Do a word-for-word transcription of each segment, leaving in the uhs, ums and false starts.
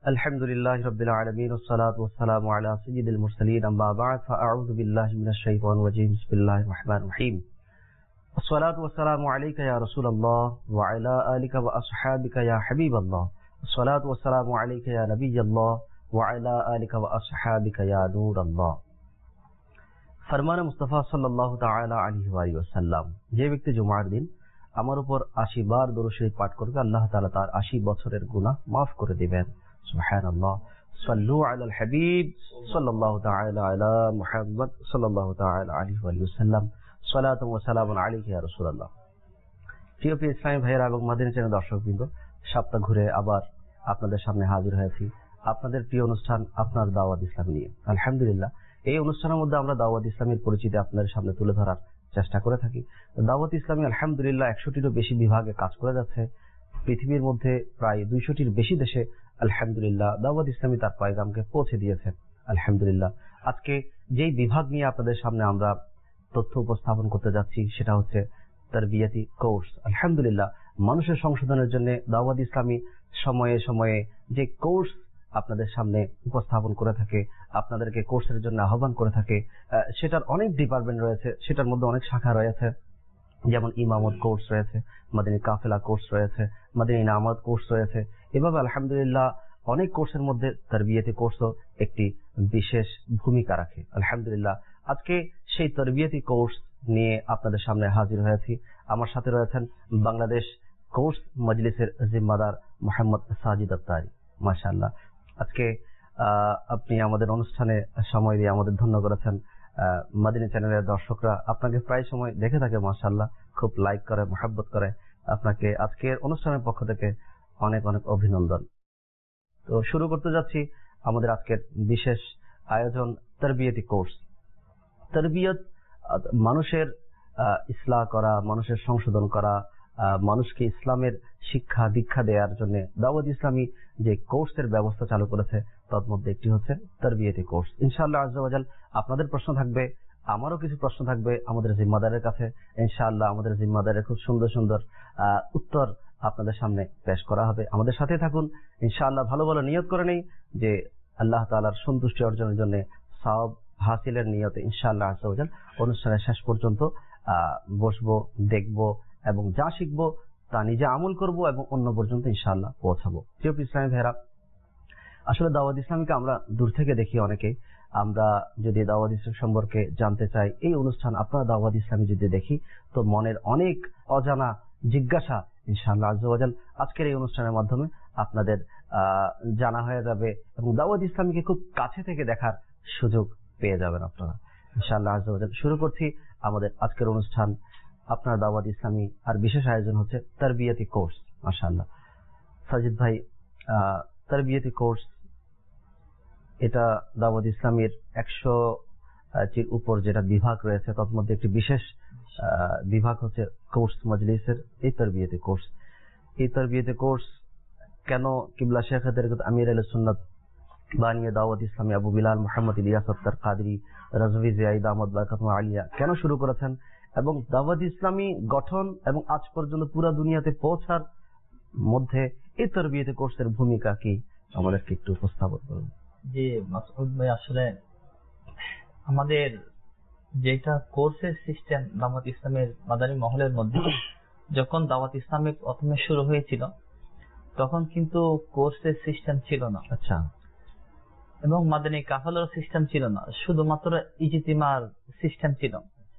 Alhamdulillahi Rabbil Alameen, wassalatu wassalamu ala sayyidil mursaleen, amma ba'd, fa'a'udhu billahi minash shaitanir rajim, bismillahir rahmanir rahim. Wassalatu wassalamu alayka ya Rasulallah, wa ala alika wa ashabika ya Habiballah. Wassalatu wassalamu alayka ya Nabiyyallah, wa ala alika wa ashabika ya Nurallah. ফরমানে Mustafa সাল্লাল্লাহু তাআলা আলাইহি ওয়া সাল্লাম, যে ব্যক্তি জুমার দিন আমার উপর আশি বার দরুদ শরীফ পাঠ করবে, আল্লাহ তাআলা তার আশি বছরের গুনাহ maaf করে দিবেন। সুবহানাল্লাহ। সাল্লু আলাল হাবিব সাল্লাল্লাহু তাআলা আলা মুহাম্মদ সাল্লাল্লাহু তাআলা আলাইহি ওয়া সাল্লাম। সালাতু ওয়া সালামুন আলাইকা ইয়া রাসূলুল্লাহ। প্রিয় প্রিয় ইসলামী ভাইয়েরা এবং মাদানী চ্যানেল দর্শকবৃন্দ, সপ্তাহ ঘুরে আবার আপনাদের সামনে হাজির হয়েছি আপনাদের প্রিয় অনুষ্ঠান আপনার দাওয়াত ইসলাম নিয়ে। আলহামদুলিল্লাহ, এই অনুষ্ঠানের মধ্যে আমরা দাওয়াত ইসলামের পরিচিতি আপনাদের সামনে তুলে ধরার চেষ্টা করে থাকি। দাওয়াত ইসলামী আলহামদুলিল্লাহ একশোটিরও বেশি বিভাগে কাজ করে যাচ্ছে। পৃথিবীর মধ্যে প্রায় দুইশোটির বেশি দেশে আলহামদুলিল্লাহ দাওয়াত ইসলামী তার পয়গামকে পৌঁছে দিয়েছে। আলহামদুলিল্লাহ, আজকে যেই বিভাগ নিয়ে আপনাদের সামনে আমরা তথ্য উপস্থাপন করতে যাচ্ছি সেটা হচ্ছে তারবিয়াতি কোর্স। আলহামদুলিল্লাহ, মানুষের সংশোধনের জন্য দাওয়াত ইসলামী সময়ে সময়ে যে কোর্স আপনাদের সামনে উপস্থাপন করে থাকে, আপনাদেরকে কোর্সের জন্য আহ্বান করে থাকে, সেটার অনেক ডিপার্টমেন্ট রয়েছে, সেটার মধ্যে অনেক শাখা রয়েছে। যেমন ইমামত কোর্স রয়েছে, মাদানী কাফেলা কোর্স রয়েছে, মাদানী নামাজ কোর্স রয়েছে। এভাবে আলহামদুলিল্লাহ অনেক কোর্সের মধ্যে তারবিয়াতি কোর্সও একটি বিশেষ ভূমিকা রাখে। আলহামদুলিল্লাহ, আজকে সেই তারবিয়াতি কোর্স নিয়ে আপনাদের সামনে হাজির হয়েছি। আমার সাথে রয়েছেন বাংলাদেশ কোর্স মজলিসের জিম্মাদার মোহাম্মদ সাজিদ আত্তারি। মাশাআল্লাহ, আজকে আপনি আমাদের অনুষ্ঠানে সময় দিয়ে আমাদের ধন্য করেছেন। মাদানী চ্যানেলের দর্শকরা আপনাকে প্রায় সময় দেখে থাকে, মাশাআল্লাহ, খুব লাইক করে, মহব্বত করে। আপনাকে আজকের অনুষ্ঠানের পক্ষ থেকে অনেক অনেক অভিনন্দন। তো শুরু করতে যাচ্ছি আমাদের আজকের বিশেষ আয়োজন তারবিয়াতি কোর্স। তারবিয়ত মানুষের ইসলাহ করা, মানুষের সংশোধন করা, মানুষকে ইসলামের শিক্ষা দীক্ষা দেওয়ার জন্য দাওয়াত ইসলামী যে কোর্সের ব্যবস্থা চালু করেছে তার মধ্যে একটি হচ্ছে তারবিয়াতি কোর্স। ইনশাআল্লাহ আজ্জা ওয়া জাল আপনাদের প্রশ্ন থাকবে, আমারও কিছু প্রশ্ন থাকবে আমাদের জিম্মাদারের কাছে। ইনশাআল্লাহ আমাদের জিম্মাদারের খুব সুন্দর সুন্দর উত্তর আপনাদের সামনে পেশ করা হবে। আমাদের সাথে থাকুন। ইনশাআল্লাহ ভালো ভালো নিয়ত করে নেই যে আল্লাহ তাআলার সন্তুষ্টি অর্জনের জন্য সওয়াব হাসিলের নিয়তে ইনশাআল্লাহ আজ্জা ওয়া জাল অনুষ্ঠানের শেষ পর্যন্ত বসবো, দেখবো এবং যা শিখবো তা নিজে আমল করব এবং অন্য পর্যন্ত ইনশাআল্লাহ পৌঁছাবো। প্রিয় ইসলামী ভাইরা, আসলে দাওয়াত ইসলামীকে আমরা দূর থেকে দেখি অনেকে। আমরা যদি দাওয়াত ইসলাম সম্পর্কে জানতে চাই, এই অনুষ্ঠান আপনারা দাওয়াত ইসলামী যদি দেখি, তো মনের অনেক অজানা জিজ্ঞাসা ইনশাআল্লাহ আজ্জা ওয়া জাল আজকের এই অনুষ্ঠানের মাধ্যমে আপনাদের আহ জানা হয়ে যাবে এবং দাওয়াত ইসলামীকে খুব কাছে থেকে দেখার সুযোগ পেয়ে যাবেন আপনারা ইনশাআল্লাহ আজ্জা ওয়া জাল। শুরু করছি আমাদের আজকের অনুষ্ঠান আপনার দাওয়াত ইসলামী, আর বিশেষ আয়োজন হচ্ছে তারবিয়াতি কোর্স। মাশাআল্লাহ, সাজিদ ভাই, তারবিয়াতি কোর্স এটা দাওয়াত ইসলামীর একশো টির উপর যেটা বিভাগ রয়েছে তার মধ্যে একটি বিশেষ বিভাগ হচ্ছে কোর্স মজলিসের এই তারবিয়াতি কোর্স। এই তারবিয়াতি কোর্স কেন কিবলা শেখদের আমির আহলে সুন্নাত বানিয়ে দাওয়াত ইসলামী আবু বিলাল মুহাম্মদ ইলিয়াস আত্তার কাদরি রাজভী জিয়াই দামাত বারাকাতুহু আলিয়া কেন শুরু করেছেন এবং দাওয়াত ইসলামী গঠন এবং আজ পর্যন্ত পুরো দুনিয়াতে পৌঁছার মধ্যে এই তারবিয়াতি কোর্সের ভূমিকা কি আমাদেরকে একটু উপস্থাপন করুন। জি মাসউদ ভাই, আসলে আমাদের যেটা কোর্সের সিস্টেম দাওয়াত ইসলামের মাদানী মহলের মধ্যে, যখন দাওয়াত ইসলামী প্রথমে শুরু হয়েছিল তখন কিন্তু কোর্সের সিস্টেম ছিল না। আচ্ছা। এবং মাদানী কাফেলার সিস্টেম ছিল না, শুধুমাত্র ইজতিমার সিস্টেম ছিল।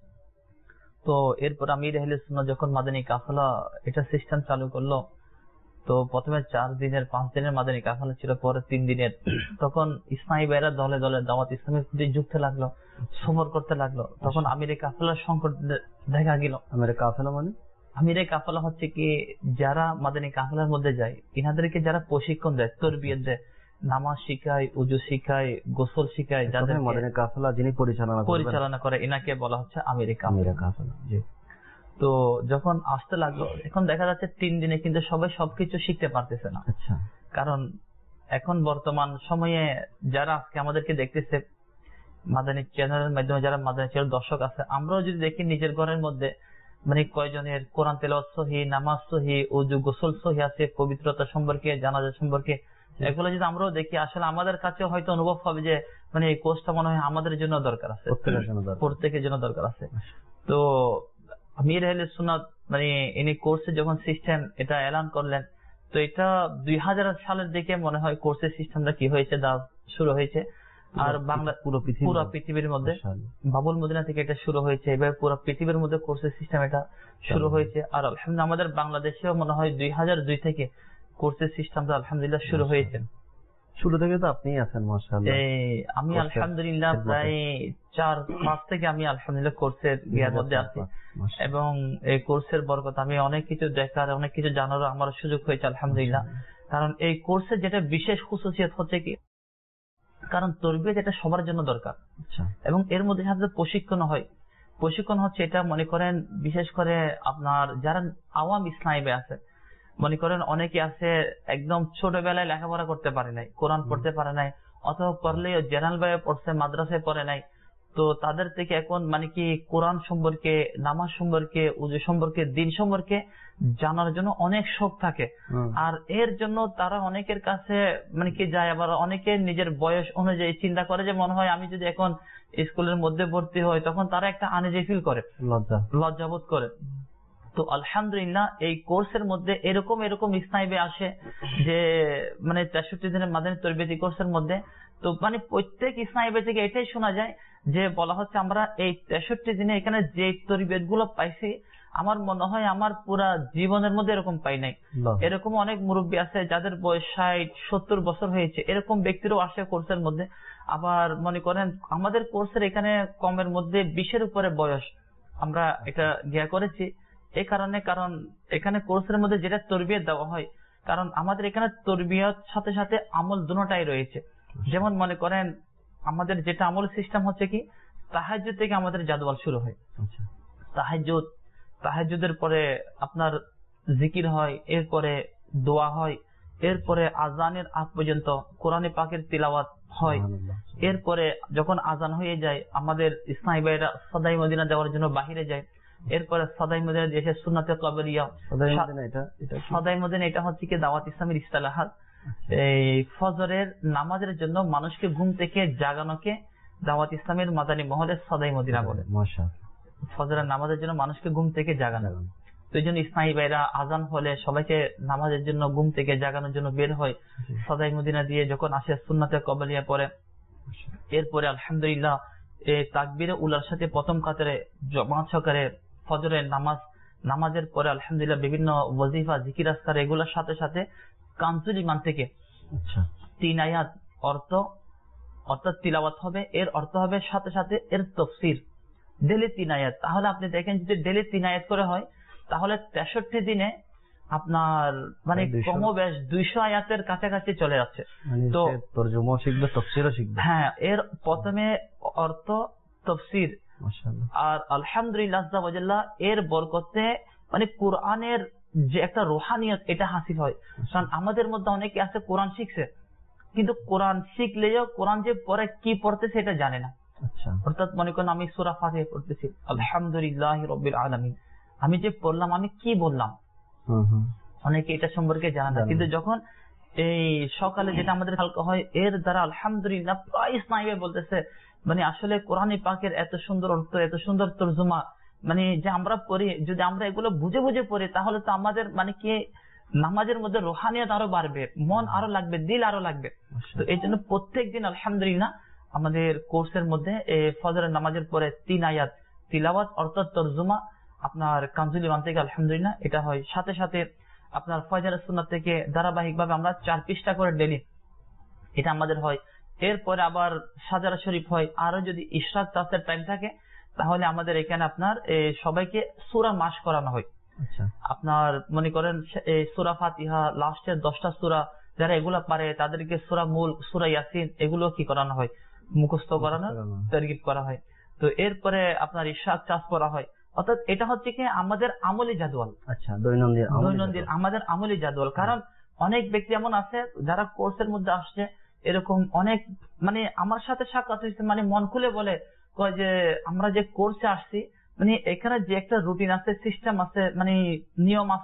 তো এরপর আমির আহলে সুন্নাহ যখন মাদানী কাফেলা এটা সিস্টেম চালু করলো, তো প্রথমে চার দিনের পাঁচ দিনের মাদানী কাফেলা ছিল, পরে তিন দিনের। তখন ইসমাঈলী ভাইরা দলে দলে দাওয়াত ইসলামের প্রতি যুক্ত লাগলো, সফর করতে লাগলো। তখন আমির কাফেলার সংকট দেখা গেল। আমির কাফেলা মানে আমির কাফেলা হচ্ছে কি, যারা মাদানী কাফেলার মধ্যে যায় ইনাদেরকে যারা প্রশিক্ষণ দেয়, তরবিয়ত দেয়, নামাজ শিখায়, উজু শিখায়, গোসল শিখায়, যাদের মাদানী কাফেলা যিনি পরিচালনা পরিচালনা করে এনাকে বলা হচ্ছে আমির কাফেলা। জি। তো যখন আসতে লাগলো, এখন দেখা যাচ্ছে তিন দিনে কিন্তু সবাই সবকিছু শিখতে পারতেছে না। আচ্ছা। কারণ এখন বর্তমান সময়ে যারা আজকে আমাদেরকে দেখতেছে মাদানী চ্যানেলের মাধ্যমে, যারা মাদানী চ্যানেল দর্শক আছে, আমরাও যদি দেখি নিজের ঘরের মধ্যে মানে কয়জনের কোরআন তেলাওয়াত সহি, নামাজ সহি, ওযু গোসল সহি আছে, পবিত্রতা সম্পর্কে, জানাজা সম্পর্কে এগুলো যদি আমরাও দেখি আসলে আমাদের কাছে হয়তো অনুভব হবে যে মানে এই কোর্সটা মনে হয় আমাদের জন্য দরকার আছে, প্রত্যেকের জন্য দরকার আছে। তো আমির আহলে সুন্নাত মানে ইনি কোর্সে যখন সিস্টেম এটা এলান করলেন, তো এটা দুই হাজার সালের দিকে মনে হয় কোর্সের সিস্টেমটা কি হয়েছে দা শুরু হয়েছে। আর বাংলা পুরো পৃথিবীর মধ্যে বাবুল মদিনা থেকে এটা শুরু হয়েছে, এবার পুরো পৃথিবীর মধ্যে কোর্সের সিস্টেম এটা শুরু হয়েছে। আর আলহামদুলিল্লাহ আমাদের বাংলাদেশেও মনে হয় দুই হাজার দুই থেকে কোর্সের সিস্টেমটা আলহামদুলিল্লাহ শুরু হয়েছে। শুরু থেকে তো আপনি আছেন মাশাআল্লাহ। আমি আলহামদুলিল্লাহ প্রায় চার মাস থেকে আমি আলহামদুলিল্লাহ কোর্সের ইয়ার মধ্যে আছি, এবং এই কোর্সের বরকত আমি অনেক কিছু দেখার অনেক কিছু জানারও আমার সুযোগ হয়েছে আলহামদুলিল্লাহ। কারণ এই কোর্সের যেটা বিশেষ খুশুসিয়ত হচ্ছে কি, কারণ তরবিয়ত এটা সবার জন্য দরকার, এবং এর মধ্যে সাথে প্রশিক্ষণ হয়। প্রশিক্ষণ হচ্ছে এটা মনে করেন বিশেষ করে আপনার যারা আওয়াম ইসলামে আছে, মনে করেন অনেকে আছে একদম ছোটবেলায় লেখাপড়া করতে পারে নাই, কোরআন পড়তে পারে নাই, অথবা পড়লেও জেনারেল ভাবে পড়ছে, মাদ্রাসায় পড়ে নাই। তো তাদের থেকে এখন মানে কি কোরআন সম্পর্কে, নামাজ সম্পর্কে, উযু সম্পর্কে, দিন সম্পর্কে জানার জন্য অনেক শখ থাকে। আর এর জন্য তারা অনেকের কাছে মানে কি যায়, আবার অনেকে নিজের বয়স অনুযায়ী চিন্তা করে যে মনে হয় আমি যদি এখন স্কুলের মধ্যে ভর্তি হই তখন তারা একটা আনইজি ফিল করে, লজ্জা লজ্জাবোধ করে। তো আলহামদুলিল্লাহ এই কোর্সের মধ্যে এরকম এরকম ইসলামে আসে যে মানে তেষট্টি দিনের মাদানী তরবিয়তি কোর্সের মধ্যে, তো মানে প্রত্যেক ইসলামে থেকে এটাই শোনা যায় যে বলা হচ্ছে আমরা এই তেষট্টি দিনে এখানে যে তরবিয়ত গুলো পাইছি আমার মনে হয় আমার পুরা জীবনের মধ্যে এরকম পাই নাই। এরকম অনেক মুরব্বী আছে যাদের বয়স ষাট সত্তর বছর হয়েছে, এরকম ব্যক্তিরও আসে কোর্সের মধ্যে। আবার মনে করেন আমাদের কোর্সের এখানে কমের মধ্যে বিশের উপরে বয়স আমরা এটা গিয়া করেছি এই কারণে, কারণ এখানে কোর্সের মধ্যে যেটা তরবিয়ত দেওয়া হয়, কারণ আমাদের এখানে তরবিয়ত সাথে সাথে আমল দুটোটাই রয়েছে। যেমন মনে করেন আমাদের যেটা আমল সিস্টেম হচ্ছে কি, তাহাজ্জুদ থেকে আমাদের জাদওয়াল শুরু হয়। তাহাজ্জুদ, তাহাজ্জুদের পরে আপনার জিকির হয়, এরপরে দোয়া হয়, এরপরে আজানের আগ পর্যন্ত কোরআনে পাকের তিলাওয়াত হয়। এরপরে যখন আজান হয়ে যায় আমাদের ইসলামী ভাইরা সদাই মদিনা যাওয়ার জন্য বাহিরে যায়। এরপরে সদাই মদিনা এসে সুন্নাতে কবরিয়া, সদাই মদিনা এটা হচ্ছে কি দাওয়াত ইসলামের ইস্তালাহাত। এই ফজরের নামাজের জন্য মানুষকে ঘুম থেকে জাগানোকে দাওয়াত ইসলামের মাদানী মহলে সদাই মদিনা বলে। ফজরের নামাজের জন্য মানুষকে ঘুম থেকে জাগানো, তো এই জন্য ইসলামী ভাইরা আজান হলে সবাইকে নামাজের জন্য ঘুম থেকে জাগানোর জন্য বের হয়, সদাই মদিনা দিয়ে যখন আসে সুন্নাতে কবরিয়া পরে। এরপরে আলহামদুলিল্লাহ তাকবীরে উলার সাথে প্রথম কাতারে জামাত সহকারে ফজরের নামাজ, নামাজের পরে আলহামদুলিল্লাহ বিভিন্ন ওয়াজিফা জিকির আজকার এগুলোর সাথে সাথে কানজুল ইমান থেকে তিন আয়াত অর্থ অর্থাৎ তিলাওয়াত হবে, এর অর্থ হবে সাথে সাথে এর তাফসীর ডেলি তিন আয়াত। তাহলে আপনি দেখেন যদি ডেলি তিন আয়াত করে হয় তাহলে তেষট্টি দিনে আপনার মানে কমবেশ দুইশো আয়াতের কাছাকাছি চলে যাচ্ছে। তো তরজমা শিখবে, তাফসীরও শিখবে। হ্যাঁ, এর প্রথমে অর্থ তাফসীর, আর আলহামদুলিল্লাহ আজ্জা ওয়া জাল্লা এর বরকতে মানে কোরআনের যে একটা রুহানিয়ত এটা হাসিল হয়। কারণ আমাদের মধ্যে অনেকে আছে কোরআন শিখছে কিন্তু কোরআন শিখলেও কোরআন যে পরে কি পড়তেছে এটা জানে না। অর্থাৎ মনে করেন আমি সূরা ফাতিহা পড়তেছি, আলহামদুলিল্লাহি রাব্বিল আলামিন, আমি যে পড়লাম আমি কি বললাম, অনেকে এটা সম্পর্কে জানে না। কিন্তু যখন এই সকালে যেটা আমাদের হালকা হয় এর দ্বারা আলহামদুলিল্লাহ প্রায় ইসলামে বলতেছে মানে আসলে কোরআনে পাকের এত সুন্দর অর্থ, এত সুন্দর তরজমা মানে যে আমরা পড়ি, যদি আমরা এগুলো বুঝে বুঝে পড়ি তাহলে তো আমাদের মানে কি নামাজের মধ্যে রুহানিয়ত আরো বাড়বে, মন আরো লাগবে, দিল আরো লাগবে। তো এই জন্য প্রত্যেক দিন আলহামদুলিল্লাহ আমাদের কোর্সের মধ্যে ফজরের নামাজের পরে তিন আয়াত তিলাওয়াত অর্থাৎ তরজমা আপনার কানজুল ইমান থেকে আলহামদুলিল্লাহ এটা হয়। সাথে সাথে আপনার ফজরের সুন্নাত থেকে ধারাবাহিক ভাবে আমরা চার পৃষ্ঠা করে ডেলি এটা আমাদের হয়। এরপরে আবার সাজারা শরীফ হয়। আরো যদি ইশরাক তাফসীর টাইম থাকে তাহলে আমাদের এখানে আপনার সবাইকে সূরা মাস করানো হয়। আপনার মনে করেন সূরা ফাতিহা লাস্টের দশটা সূরা যারা এগুলা পারে তাদেরকে সূরা মূল, সূরা ইয়াসিন এগুলো কি করানো হয়, মুখস্থ করানো, তারগিব করা হয়। তো এরপরে আপনার ইশরাক চাষ করা হয়। অর্থাৎ এটা হচ্ছে কি আমাদের আমলি জাদওয়াল। আচ্ছা, দৈনন্দিন দৈনন্দিন আমাদের আমলি জাদওয়াল। কারণ অনেক ব্যক্তি এমন আছে যারা কোর্সের মধ্যে আসছে, এরকম অনেক মানে আমার সাথে সাক্ষাৎ হয়েছে, মানে মন খুলে বলে কয় যে আমরা যে কোর্সে আসছি মানে এখানে যে একটা রুটিন আছে, সিস্টেম আছে, মানে নিয়ম আছে,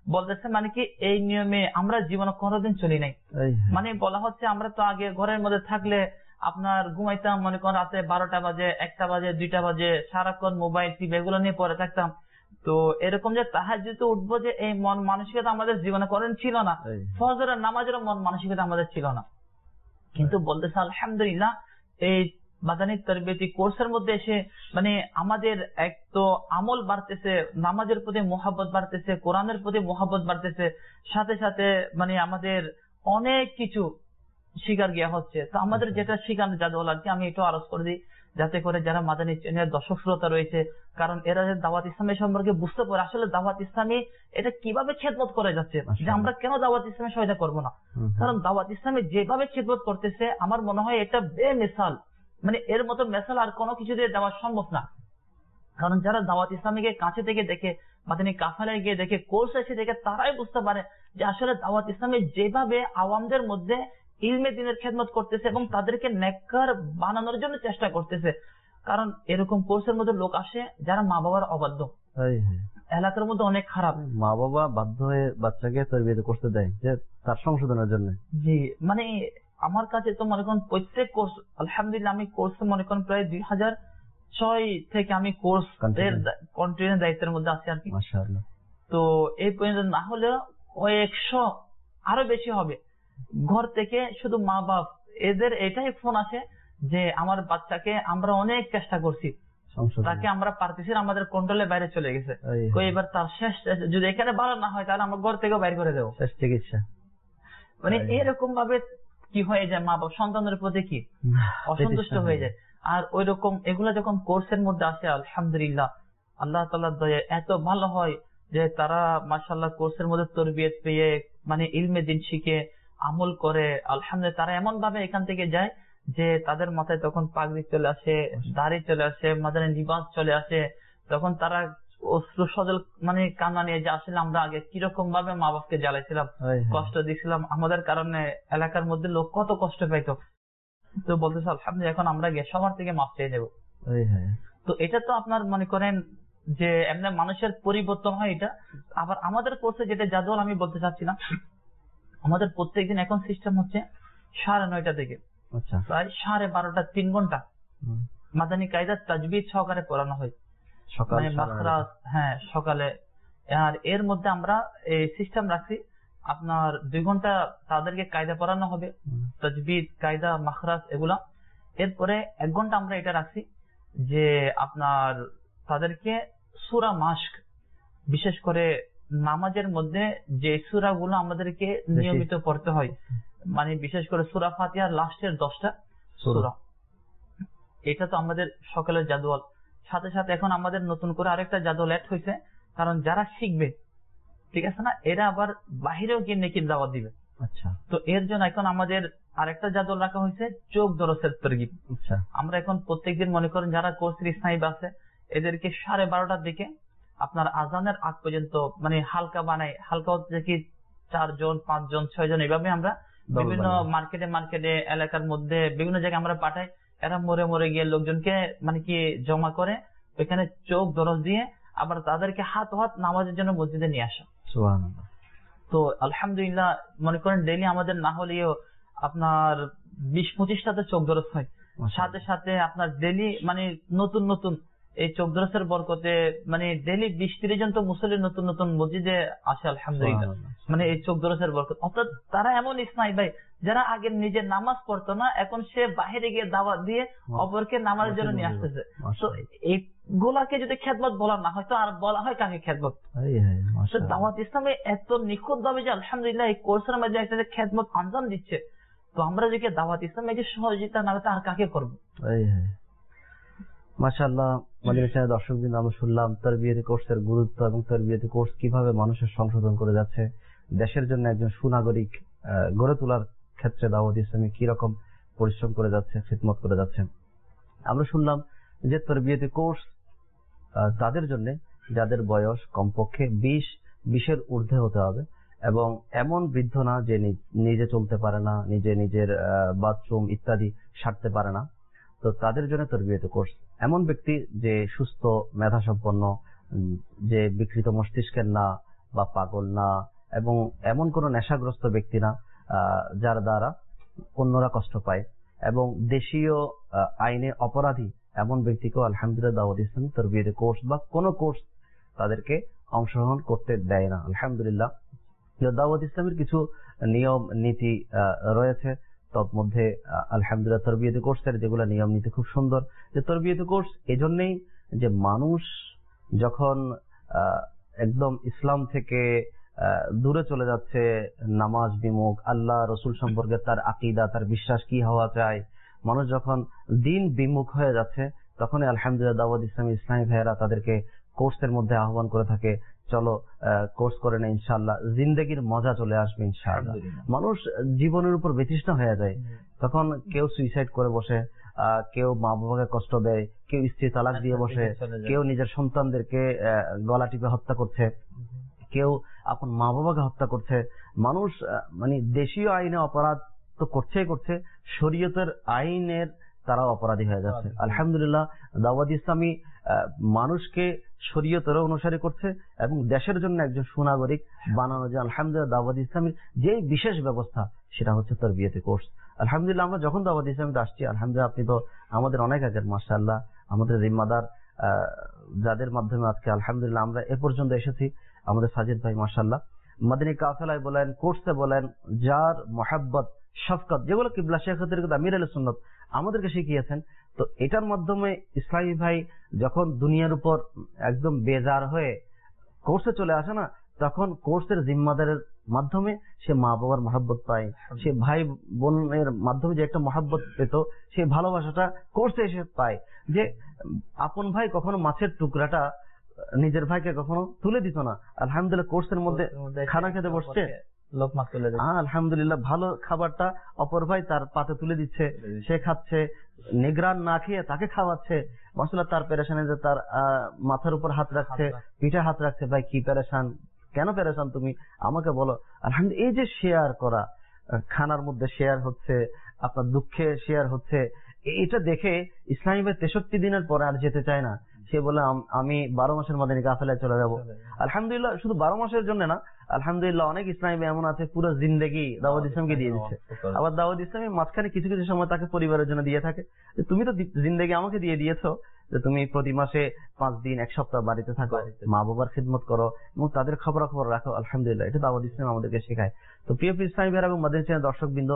বলতেছে মানে কি এই নিয়মে আমরা জীবনে কোনোদিন চলি নাই। মানে বলা হচ্ছে আমরা তো আগে ঘরের মধ্যে থাকলে আপনার ঘুমাইতাম, মনে করেন রাতে বারোটা বাজে, একটা বাজে, দুইটা বাজে, সারাক্ষণ মোবাইল টিভি এগুলো নিয়ে পড়ে থাকতাম। তো এরকম যে তাহাজ্জুদে উঠবো যে এই মন মানসিকতা আমাদের জীবনে কোনোদিন ছিল না, ফজরের নামাজেরও মন মানসিকতা আমাদের ছিল না। কিন্তু বলতেছে আলহামদুলিল্লাহ এই মাদানী তারবিয়তি কোর্সের মধ্যে এসে মানে আমাদের এক তো আমল বাড়তেছে, নামাজের প্রতি মোহাব্বত বাড়তেছে, কোরআনের প্রতি মোহাব্বত বাড়তেছে, সাথে সাথে মানে আমাদের অনেক কিছু শিকার গিয়া হচ্ছে। তো আমাদের যেটা শিখানো জাদুল আর কি আমি একটু আরজ করে দিই, যাতে করে যারা মাদানী চ্যানেলের দর্শক শ্রোতা রয়েছে, কারণ এরা দাওয়াত ইসলামী সম্পর্কে বুঝতে পারে আসলে দাওয়াত ইসলামী এটা কিভাবে খেদমত করে যাচ্ছে, যে আমরা কেন দাওয়াত ইসলামের সহায়তা করবো না। কারণ দাওয়াত ইসলামী যেভাবে খেদমত করতেছে আমার মনে হয় এটা বেমিসাল, মানে এর মতো মেসাল আর কোনো কিছু দিয়ে দেওয়া সম্ভব না। কারণ যারা দাওয়াত ইসলামীকে কাছে থেকে দেখে, মাদানী কাফেলায় গিয়ে দেখে, কোর্স এসে দেখে, তারাই বুঝতে পারে যে আসলে দাওয়াত ইসলামী যেভাবে আওয়ামদের মধ্যে ইলমে দিনের খেদমত করতেছে এবং তাদেরকে নেককার বানানোর জন্য চেষ্টা করতেছে। কারণ এরকম কোর্সের মধ্যে লোক আসে যারা মা বাবার অবাধ্য, এলাকার মধ্যে অনেক খারাপ, মা বাবা বাধ্য হয়ে বাচ্চাকে তরবিয়ত করতে দেয় যে তার সংশোধনের জন্য। জি, মানে আমার কাছে তো মনে করেন প্রত্যেক কোর্স আলহামদুলিল্লাহ আমি কোর্স মনে করেন প্রায় দুই হাজার ছয় থেকে আমি কোর্স কন্টিনিউ দায়িত্বের মধ্যে আছি আর কি। মাশাআল্লাহ। তো এই পর্যন্ত না হলেও ওই একশো আরো বেশি হবে ঘর থেকে শুধু মা বাপ এদের এটাই ফোন আসে যে আমার বাচ্চাকে আমরা অনেক চেষ্টা করছি, তাকে আমরা পারতেছি, আমাদের কন্ট্রোলের বাইরে চলে গেছে, এবার তার শেষ যদি এখানে ভালো না হয় তাহলে আমরা ঘর থেকে বাইর করে দেবো, শেষ চিকিৎসা। মানে এরকম ভাবে কি হয়ে যায় মা বাপ সন্তানের প্রতি কি অসন্তুষ্ট হয়ে যায়। আর ওই রকম এগুলা যখন কোর্সের মধ্যে আসে আলহামদুলিল্লাহ আল্লাহ তাআলার দয়া এত ভালো হয় যে তারা মাশাআল্লাহ কোর্সের মধ্যে তরবিয়ত পেয়ে মানে ইলমে দিন শিখে আমল করে আলহামদুলিল্লাহ তারা এমন ভাবে এখান থেকে যায় যে তাদের মাথায় তখন পাগড়ি চলে আসে, দাড়ি চলে আসে, মাদানী লিবাস চলে আসে, তখন তারা অশ্রু সজল মানে কান্না নিয়ে যে আসলে আমরা আগে কিরকম ভাবে মা বাপকে জ্বালাইছিলাম, কষ্ট দিয়েছিলাম, আমাদের কারণে এলাকার মধ্যে লোক কত কষ্ট পাইতো। তো বলতেছে আলহামদুলিল্লাহ এখন আমরা গিয়ে সবার থেকে মাপ চেয়ে নেবো। তো এটা তো আপনার মনে করেন যে এমনি মানুষের পরিবর্তন হয় এটা। আবার আমাদের কোর্সে যেটা জাদুল আমি বলতে চাচ্ছিলাম, আমাদের প্রত্যেকদিন এখন সিস্টেম হচ্ছে সাড়ে নয়টা থেকে প্রায় সাড়ে বারোটা তিন ঘন্টা মাদানী কায়দা তাজবিদ সহকারে পড়ানো হয় সকালে মাখরাজ, হ্যাঁ সকালে। আর এর মধ্যে আমরা এই সিস্টেম রাখছি আপনার দুই ঘন্টা তাদেরকে কায়দা পড়ানো হবে, তাজবিদ কায়দা মাখরাজ এগুলা। এরপরে এক ঘন্টা আমরা এটা রাখছি যে আপনার তাদেরকে সূরা মাস্ক, বিশেষ করে নামাজের মধ্যে যে সূরা গুলো আমাদেরকে নিয়মিত পড়তে হয়, মানে বিশেষ করে সূরা ফাতিহার লাস্টের দশটা সূরা, এটা তো আমাদের সকালের জাদুয়াল। সাথে সাথে এখন আমাদের নতুন করে আরেকটা জাদুয়াল অ্যাড হয়েছে, কারণ যারা শিখবে ঠিক আছে না এরা আবার বাহিরেও গিয়ে নেকির দাওয়াত দিবে। আচ্ছা, তো এর জন্য এখন আমাদের আরেকটা জাদুয়াল রাখা হয়েছে চোখ দরসের তরগিব। আচ্ছা, আমরা এখন প্রত্যেকদিন মনে করেন যারা কোর্সের স্নাইব আছে এদেরকে সাড়ে বারোটার দিকে আপনার আজানের আগ পর্যন্ত মানে হালকা বানাই, হালকা হচ্ছে কি চারজন পাঁচজন ছয়জন এইভাবে আমরা বিভিন্ন মার্কেটে মার্কেটে এলাকার মধ্যে বিভিন্ন জায়গায় আমরা পাঠাই, এরা মরে মরে গিয়ে লোকজনকে মানে কি জমা করে ওইখানে চোখ দরজ দিয়ে আবার তাদেরকে হাত হাত নামাজের জন্য মসজিদে নিয়ে আসা। সুবহানাল্লাহ। তো আলহামদুলিল্লাহ মনে করেন ডেইলি আমাদের না হলেও আপনার বিশ পঁচিশটাতে চোখ দরজ হয়, সাথে সাথে আপনার ডেইলি মানে নতুন নতুন এই চোখ দরজের বরকতে মানে ডেইলি বিশ ত্রিশ জন তো মুসল্লি নতুন নতুন মসজিদে আসে আলহামদুলিল্লাহ, মানে এই চোখ দরজের বরকত। অর্থাৎ তারা এমন ইসমাই ভাই যারা আগে নিজের নামাজ পড়তো না এখন সে বাহিরে গিয়ে দাওয়াত দিয়ে অপরকে নামাজের জন্য নিয়ে আসতেছে। তো এইগুলাকে যদি খেদমত বলা না হয় তো আর বলা হয় কাকে খেদমত? দাওয়াত ইসলামে এত নিখুঁত ভাবে যে আলহামদুলিল্লাহ এই কোর্সের মধ্যে একটা খেদমত আঞ্জাম দিচ্ছে, তো আমরা যদি দাওয়াত ইসলামে যে সহযোগিতা না আর কাকে করবো? মাশাআল্লাহ। মাদ্রাসার দর্শকবৃন্দ, আমরা শুনলাম তারবিয়তি কোর্সের গুরুত্ব এবং তারবিয়তি কোর্স কিভাবে মানুষের সংশোধন করে যাচ্ছে, দেশের জন্য একজন সুনাগরিক গড়ে তোলার ক্ষেত্রে দাওয়াত ইসলামী কি রকম পরিশ্রম করে যাচ্ছে, খিদমত করে যাচ্ছে। আমরা শুনলাম যে তারবিয়তি কোর্স তাদের জন্য যাদের বয়স কমপক্ষে বিশ বিশের ঊর্ধ্বে হতে হবে এবং এমন বৃদ্ধ না যে নিজে চলতে পারে না, নিজে নিজের বাথরুম ইত্যাদি সারতে পারে না, তো তাদের জন্য তারবিয়তি কোর্স। এমন ব্যক্তি যে সুস্থ মেধা সম্পন্ন, যে বিকৃত মস্তিষ্কের না, বা পাগল না, এবং এমন কোন নেশাগ্রস্ত ব্যক্তি না যার দ্বারা অন্যরা কষ্ট পায়, এবং দেশীয় আইনে অপরাধী এমন ব্যক্তিকেও আলহামদুলিল্লাহ দাওয়াত ইসলামী তারবিয়তের কোর্স বা কোন কোর্স তাদেরকে অংশগ্রহণ করতে দেয় না। আলহামদুলিল্লাহ দাওয়াত ইসলামের কিছু নিয়ম নীতি রয়েছে, তন্মধ্যে আলহামদুলিল্লাহ তারবিয়তের কোর্সের যেগুলো নিয়ম নীতি খুব সুন্দর। যে তারবিয়তের কোর্স এজন্যই যে মানুষ যখন একদম ইসলাম থেকে দূরে চলে যাচ্ছে, নামাজ বিমুখ, আল্লাহ রসুল সম্পর্কে তার আকীদা, তার বিশ্বাস কি হওয়া চায়, মানুষ যখন দিন বিমুখ হয়ে যাচ্ছে, তখনই আলহামদুলিল্লাহ দাওয়াত ইসলামী ইসলামী ভাইয়েরা তাদেরকে কোর্সের মধ্যে আহ্বান করে থাকে, চলো কোর্স করে না, ইনশাআল্লাহ জিন্দেগির মজা চলে আসবে ইনশাআল্লাহ। মানুষ জীবনের উপর বিতৃষ্ণ হয়ে যায়, তখন কেউ সুইসাইড করে বসে, কেউ মা বাবাকে কষ্ট দেয়, কেউ স্ত্রী তালাক দিয়ে বসে, কেউ নিজের সন্তানদেরকে গলা টিপে হত্যা করছে, কেউ আপন মা বাবাকে হত্যা করছে। মানুষ মানে দেশীয় আইনে অপরাধ তো করছেই করছে, শরীয়তের আইনের তারা অপরাধী হয়ে যাচ্ছে। আলহামদুলিল্লাহ দাওয়াত ইসলামী মানুষকে শরীয়তের অনুসারী করছে এবং দেশের জন্য একজন সুনাগরিক বানানো যায়। আলহামদুলিল্লাহ দাওয়াত ইসলামীর যে বিশেষ ব্যবস্থা সেটা হচ্ছে তারবিয়তের কোর্স। আলহামদুলিল্লাহ আমরা যখন দাওয়াত ইসলামীতে আসছি, আলহামদুলিল্লাহ আপনি তো আমাদের অনেক আগের, মাশাআল্লাহ আমাদের জিম্মাদার, যাদের মাধ্যমে আজকে আলহামদুলিল্লাহ আমরা এ পর্যন্ত এসেছি, আমাদের সাজিদ ভাই মাশাআল্লাহ মাদানী কাফেলায় বলেন, কোর্সে বলেন, যার মহাব্বত শফকত যেগুলো কিবলা শেখ আমির আহলে সুন্নাত আমাদেরকে শিখিয়েছেন। তো এটার মাধ্যমে ইসলামী ভাই যখন দুনিয়ার উপর একদম বেজার হয়ে কোর্সে চলে আসে না, তখন কোর্সের জিম্মাদারের মাধ্যমে সে মা বাবার মহাব্বত পায়, সে ভাই বোনের মাধ্যমে যে একটা মহাব্বত পেত, সেই ভালোবাসাটা কোর্সে এসে পায়। যে আপন ভাই কখনো মাছের টুকরাটা নিজের ভাইকে কখনো তুলে দিত না, আলহামদুলিল্লাহ কোর্সের মধ্যে খানা খেতে বসছে, আলহামদুলিল্লাহ ভালো খাবারটা অপর ভাই তার পাতে তুলে দিচ্ছে, সে খাচ্ছে, নিগরান না খেয়ে তাকে খাওয়াচ্ছে। মাশাআল্লাহ তার পেরেশানে যে তার মাথার উপর হাত রাখছে, পিঠে হাত রাখছে, ভাই কি পেরেশান, কেন পেরেশান তুমি আমাকে বলো। আলহামদুলিল্লাহ এই যে শেয়ার করা, খানার মধ্যে শেয়ার হচ্ছে, আপনার দুঃখে শেয়ার হচ্ছে, এটা দেখে ইসলামী ভাই তেষট্টি দিনের পরে আর যেতে চায় না। সে বলে আমি বারো মাসের মাদানী কাফেলায় চলে যাব। আলহামদুলিল্লাহ শুধু বারো মাসের জন্য না, আলহামদুলিল্লাহ অনেক ইসলামী এমন আছে পুরো জিন্দেগি দাওয়াত ইসলামকে দিয়ে দিচ্ছে। আবার দাওয়াত ইসলামী মাঝখানে কিছু কিছু সময় তাকে পরিবারের জন্য দিয়ে থাকে, তুমি তো জিন্দেগি আমাকে দিয়ে দিয়েছো, যে তুমি প্রতি মাসে পাঁচ দিন এক সপ্তাহ বাড়িতে থাকো, মা বাবার খিদমত করো এবং তাদের খবর খবর রাখো। আলহামদুলিল্লাহ এটা দাওয়াত ইসলাম আমাদেরকে শেখায়। তো প্রিয় ইসলামী ভাইরা এবং মাদানী চ্যানেল দর্শক বৃন্দ,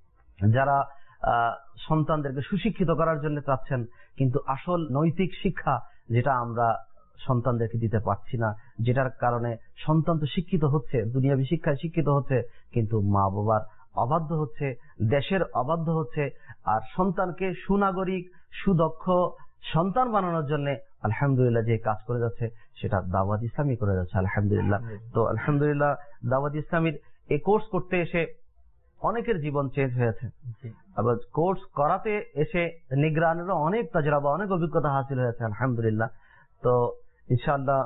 যারা আহ সন্তানদেরকে সুশিক্ষিত করার জন্য চাচ্ছেন, কিন্তু আসল নৈতিক শিক্ষা যেটা আমরা সন্তানদেরকে দিতে পারছি না, যেটার কারণে সন্তান তো শিক্ষিত হচ্ছে, দুনিয়াবী শিক্ষায় শিক্ষিত হচ্ছে, কিন্তু মা বাবার অবাধ্য হচ্ছে, দেশের অবাধ্য হচ্ছে। আর সন্তানকে সুনাগরিক সুদক্ষ সন্তান বানানোর জন্য আলহামদুলিল্লাহ যে কাজ করে যাচ্ছে সেটা দাওয়াত ইসলামী করে যাচ্ছে আলহামদুলিল্লাহ। তো আলহামদুলিল্লাহ দাওয়াত ইসলামীর এই কোর্স করতে এসে অনেকের জীবন চেঞ্জ হয়েছে। আবার কোর্স করাতে এসে নিগরানেরও অনেক তাজরাবা, অনেক অভিজ্ঞতা হাসিল হয়েছে আলহামদুলিল্লাহ। তো ইনশাআল্লাহ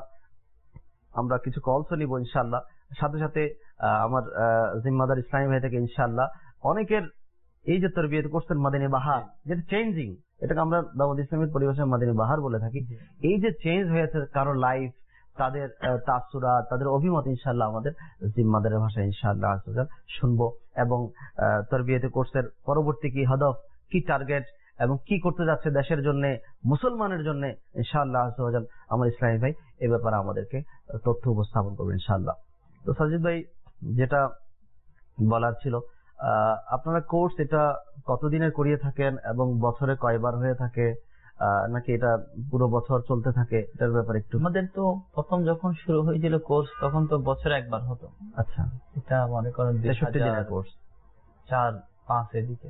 আমরা কিছু কলসও নিব ইনশাআল্লাহ, সাথে সাথে আমার জিম্মাদার ইসলামী ভাই থেকে ইনশাআল্লাহ অনেকের এই যে তারবিয়ত কোর্সের মাদানী বাহার, যেটা চেঞ্জিং, এটাকে আমরা দাওয়াত ইসলামের পরিভাষায় মাদানী বাহার বলে থাকি। এই যে চেঞ্জ হয়েছে কারো লাইফ, তাদের তাসুরাত, তাদের অভিমত ইনশাআল্লাহ আমাদের জিম্মাদারের ভাষায় ইনশাআল্লাহ শুনবো, এবং তারবিয়ত কোর্সের পরবর্তী কি হদফ, কি টার্গেট এবং কি করতে যাচ্ছে দেশের জন্য, মুসলমানের জন্য ইনশাআল্লাহ আমার ইসলামী ভাই এ ব্যাপারে আমাদেরকে তথ্য উপস্থাপন করবেন ইনশাআল্লাহ। তো সাজিদ ভাই যেটা বলার ছিল, আহ আপনারা কোর্স এটা কতদিনের করিয়ে থাকেন এবং বছরে কয়বার হয়ে থাকে, নাকি এটা পুরো বছর চলতে থাকে, এটার ব্যাপারে একটু। আমাদের তো প্রথম যখন শুরু হয়েছিল কোর্স তখন তো বছরে একবার হতো। আচ্ছা, এটা মনে করেন তেষট্টি দিনের কোর্স, চার পাঁচ এদিকে।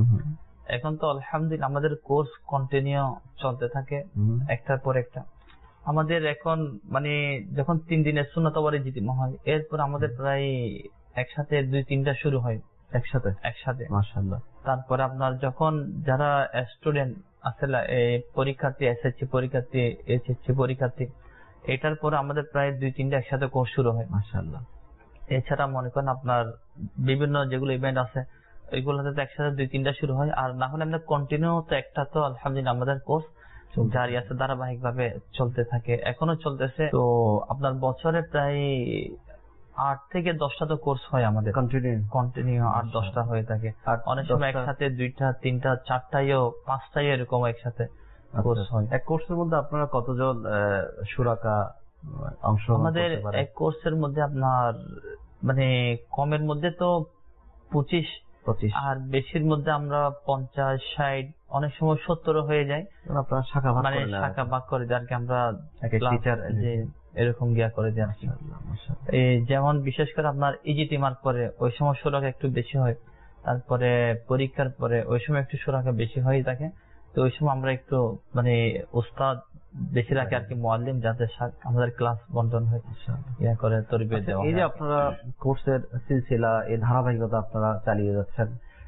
এখন তো আলহামদুলিল্লাহ আমাদের কোর্স কন্টিনিউ চলতে থাকে একটার পর একটা। আমাদের এখন মানে যখন তিন দিনের সুন্নাত ওয়ারিদ জিতিমা হয়, এরপর আমাদের প্রায় একসাথে দুই তিনটা শুরু হয় একসাথে একসাথে মাশাআল্লাহ। তারপর আপনার যখন যারা স্টুডেন্ট আসলে পরীক্ষার্থী, এসএসসি পরীক্ষার্থী, এইচএসসি পরীক্ষার্থী, এটার পরে আমাদের প্রায় দুই তিনটা একসাথে কোর্স শুরু হয় মাশাআল্লাহ। এছাড়া মনে করেন আপনার বিভিন্ন যেগুলো ইভেন্ট আছে ওইগুলোতে তো একসাথে দুই তিনটা শুরু হয়, আর না হলে আমরা কন্টিনিউ তো একটা তো আলহামদুলিল্লাহ আমাদের কোর্স জারি আছে, ধারাবাহিক ভাবে চলতে থাকে, এখনো চলতেছে। তো আপনার বছরে প্রায় আট থেকে দশটা তো কোর্স হয় আমাদের কন্টিনিউ কন্টিনিউ আট দশটা হয়ে থাকে। আর অনেক সময় একসাথে দুইটা তিনটা চারটাইও পাঁচটাই এরকম একসাথে কোর্স হয়। এক কোর্সের মধ্যে আপনারা কতজন শুরাকা অংশ? আমাদের এক কোর্সের মধ্যে আপনার মানে কমের মধ্যে তো পঁচিশ পঁচিশ, আর বেশির মধ্যে আমরা পঞ্চাশ ষাট অনেক সময় সত্তরও হয়ে যায়। আপনারা শাখা ভাগ মানে করেন? শাখা ভাগ করে দেয় আর কি, আমরা টিচার যে এরকম গিয়া করে দেয় আর কি। এই যেমন বিশেষ করে আপনার ইজিটি মার্ক পরে ওই সময় সুরাকা একটু বেশি হয়, তারপরে পরীক্ষার পরে ওই সময় একটু সুরাকা বেশি হয়ে থাকে। তো ওই সময় আমরা একটু মানে উস্তাদ বেশি রাখি আর কি, মুআল্লিম, যাতে আমাদের ক্লাস বন্টন হয় ইয়া করে তরবিয়ত দেওয়া। এই যে আপনারা কোর্সের সিলসিলা এই ধারাবাহিকতা আপনারা চালিয়ে যাচ্ছেন,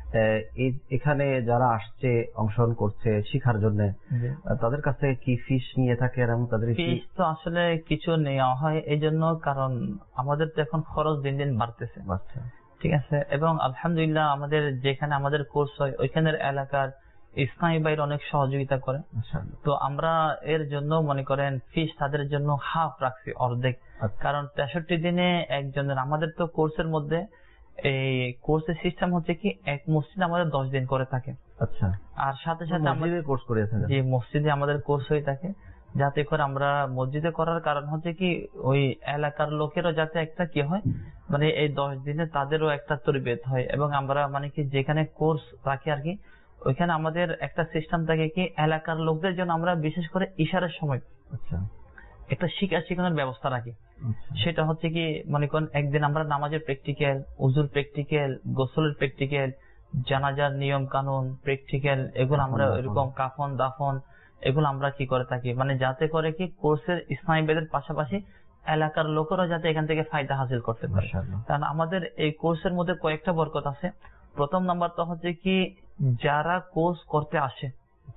এখানে যারা আসছে অংশগ্রহণ করছে শিখার জন্য, তাদের কাছ থেকে কি ফিস নিয়ে থাকে? এবং তাদের ফিস তো আসলে কিছু নেওয়া হয় এই জন্য, কারণ আমাদের তো এখন খরচ দিন দিন বাড়তেছে, ঠিক আছে। এবং আলহামদুলিল্লাহ আমাদের যেখানে আমাদের কোর্স হয় ওইখানের এলাকার ইসলামী ভাইরা অনেক সহযোগিতা করে। তো আমরা এর জন্য মনে করেন ফিস তাদের জন্য হাফ রাখছি, অর্ধেক। কারণ তেষট্টি দিনে একজনের, আমাদের তো কোর্সের মধ্যে এই কোর্সের সিস্টেম হচ্ছে কি এক মসজিদ আমাদের দশ দিন করে থাকে। আচ্ছা। আর সাথে সাথে আমাদের কোর্স করে থাকে, যে মসজিদে আমাদের কোর্স হয়ে থাকে, যাতে করে আমরা মসজিদে করার কারণ হচ্ছে কি ওই এলাকার লোকেরও যাতে একটা কি হয়, মানে এই দশ দিনে তাদেরও একটা তরবিয়ত হয়। এবং আমরা মানে কি যেখানে কোর্স রাখি আর কি, ওইখানে আমাদের একটা সিস্টেম থাকে কি এলাকার লোকদের জন্য আমরা বিশেষ করে ইশারের সময় একটা শিক্ষা শেখানোর ব্যবস্থা রাখি। সেটা হচ্ছে কি মনে করেন একদিন আমরা নামাজের প্র্যাকটিক্যাল, উজুর প্র্যাকটিক্যাল, গোসলের প্র্যাকটিক্যাল, জানাজার নিয়ম কানুন প্র্যাকটিক্যাল, এগুলো আমরা এরকম কাফন দাফন এগুলো আমরা কি করে থাকি, মানে যাতে করে কি কোর্সের ইসলামী বেদের পাশাপাশি এলাকার লোকেরা যাতে এখান থেকে ফায়দা হাসিল করতে পারে। কারণ আমাদের এই কোর্সের মধ্যে কয়েকটা বরকত আছে। প্রথম নাম্বার তো হচ্ছে কি যারা কোর্স করতে আসে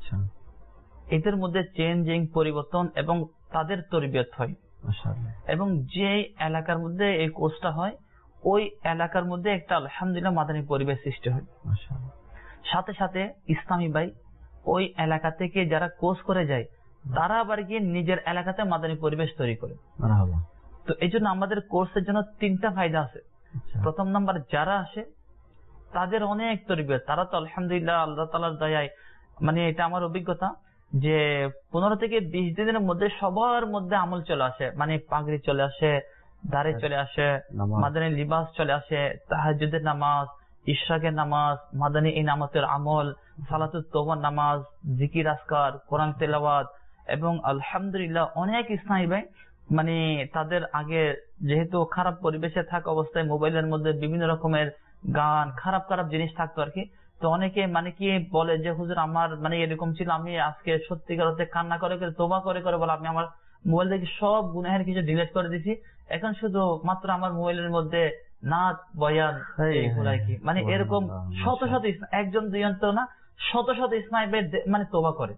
এদের মধ্যে চেঞ্জিং পরিবর্তন এবং তাদের তরবিয়ত হয়। এবং যে এলাকার মধ্যে এই কোর্সটা হয় ওই এলাকার মধ্যে একটা আলহামদুলিল্লাহ মাদানী পরিবেশ সৃষ্টি হয়। সাথে সাথে ইসলামী ভাই ওই এলাকা থেকে যারা কোর্স করে যায় তারা আবার গিয়ে নিজের এলাকাতে মাদানী পরিবেশ তৈরি করে। তো এই জন্য আমাদের কোর্সের জন্য তিনটা ফায়দা আছে। প্রথম নাম্বার যারা আসে তাদের অনেক তরবিয়ত, তারা তো আলহামদুলিল্লাহ আল্লাহ তাআলার দয়ায়, মানে এটা আমার অভিজ্ঞতা যে পনেরো থেকে বিশ দিনের মধ্যে সবার মধ্যে আমল চলে আসে, মানে পাগড়ি চলে আসে, দাড়ি চলে আসে, মাদানী লিবাস চলে আসে, তাহাজ্জুদের নামাজ, ইশরাকের নামাজ, মাদানী ইনামতের আমল, সালাতুত তওবার নামাজ, জিকির আজকার, কোরআন তেলাওয়াত। এবং আলহামদুলিল্লাহ অনেক ইসলামী ভাই মানে তাদের আগে যেহেতু খারাপ পরিবেশে থাকা অবস্থায় মোবাইলের মধ্যে বিভিন্ন রকমের গান, খারাপ খারাপ জিনিস থাকতো আর কি। তো অনেকে মানে কি বলে যে হুজুর আমার মানে এরকম ছিল, আমি আজকে সত্যিকার অর্থে কান্না করে করে তোবা করে করে বলে আমি আমার মোবাইল থেকে সব গুনাহের কিছু ডিলিট করে দিছি, এখন শুধু মাত্র আমার মোবাইলের মধ্যে নাচ বয়ান এইগুলো আর কি। মানে এরকম শত শত একজন দুইজন তো না, শত শত ইসলামী মানে তোবা করে।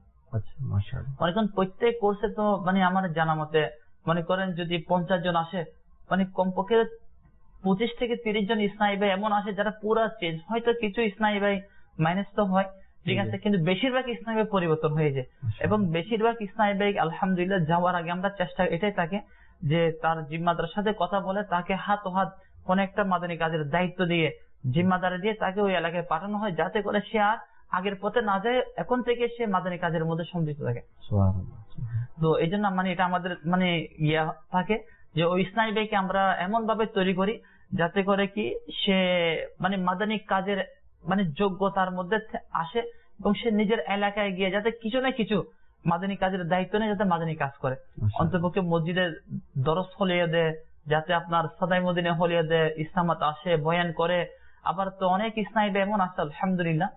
এখন প্রত্যেক কোর্সে তো মানে আমার জানা মতে মনে করেন যদি পঞ্চাশ জন আসে, মানে কমপক্ষে পঁচিশ থেকে তিরিশ জন ইসলামী ভাই এমন আসে যারা পুরা চেঞ্জ। হয়তো কিছু ইসলামী ভাই মাইনাস তো হয়, ঠিক আছে, কিন্তু বেশিরভাগ ইসলামী ভাই পরিবর্তন হয়ে যায়। এবং বেশিরভাগ ইসলামী ভাই আলহামদুলিল্লাহ যাওয়ার আগে আমরা চেষ্টা এটাই থাকে যে তার জিম্মাদারের সাথে কথা বলে তাকে হাত ও হাত কোন একটা মাদানী কাজের দায়িত্ব দিয়ে জিম্মাদারে দিয়ে তাকে ওই এলাকায় পাঠানো হয়, যাতে করে সে আর আগের পথে না যায়, এখন থেকে সে মাদানী কাজের মধ্যে সম্পৃক্ত থাকে। তো এই জন্য মানে এটা আমাদের মানে ইয়া থাকে যে ওই ইসলামী ভাইকে আমরা এমন ভাবে তৈরি করি যাতে করে কি সে মানে মাদানী কাজের মানে যোগ্যতার মধ্যে আসে এবং সে নিজের এলাকায় গিয়ে যাতে কিছু না কিছু মাদানী কাজের দায়িত্ব নেই, যাতে মাদানী কাজ করে। অন্তপক্ষে মসজিদের দরস হলিয়ে দেয়, যাতে আপনার সদাই মদিনে হলিয়ে দেয়, ইসলামাত আসে, বয়ান করে। আবার তো অনেক ইসলামী ভাই এমন আছে আলহামদুলিল্লাহ,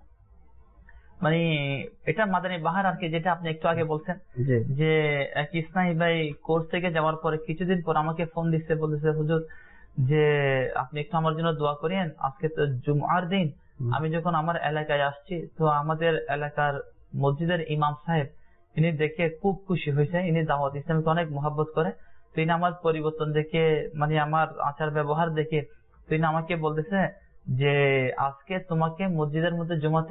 মানে এটা মাদানী বাহার আর কি, যেটা আপনি একটু আগে বলছেন যে এক ইসলামী ভাই কোর্স থেকে যাওয়ার পরে কিছুদিন পর আমাকে ফোন দিচ্ছে, বলতেছে হুজুর যে আপনি একটু আমার জন্য দোয়া করেন, আজকে তো জুমআর দিন, আমি যখন আমার এলাকায় আসছি তো আমাদের এলাকার মসজিদের ইমাম সাহেব ইনি দেখে খুব খুশি হয়েছে, ইনি দাওয়াত ইসলামকে অনেক মহব্বত করে। তো ইনি আমার পরিবর্তন দেখে মানে আমার আচার ব্যবহার দেখে তো ইনি আমাকে বলতেছে যে আজকে তোমাকে মসজিদের মধ্যে জুমাতে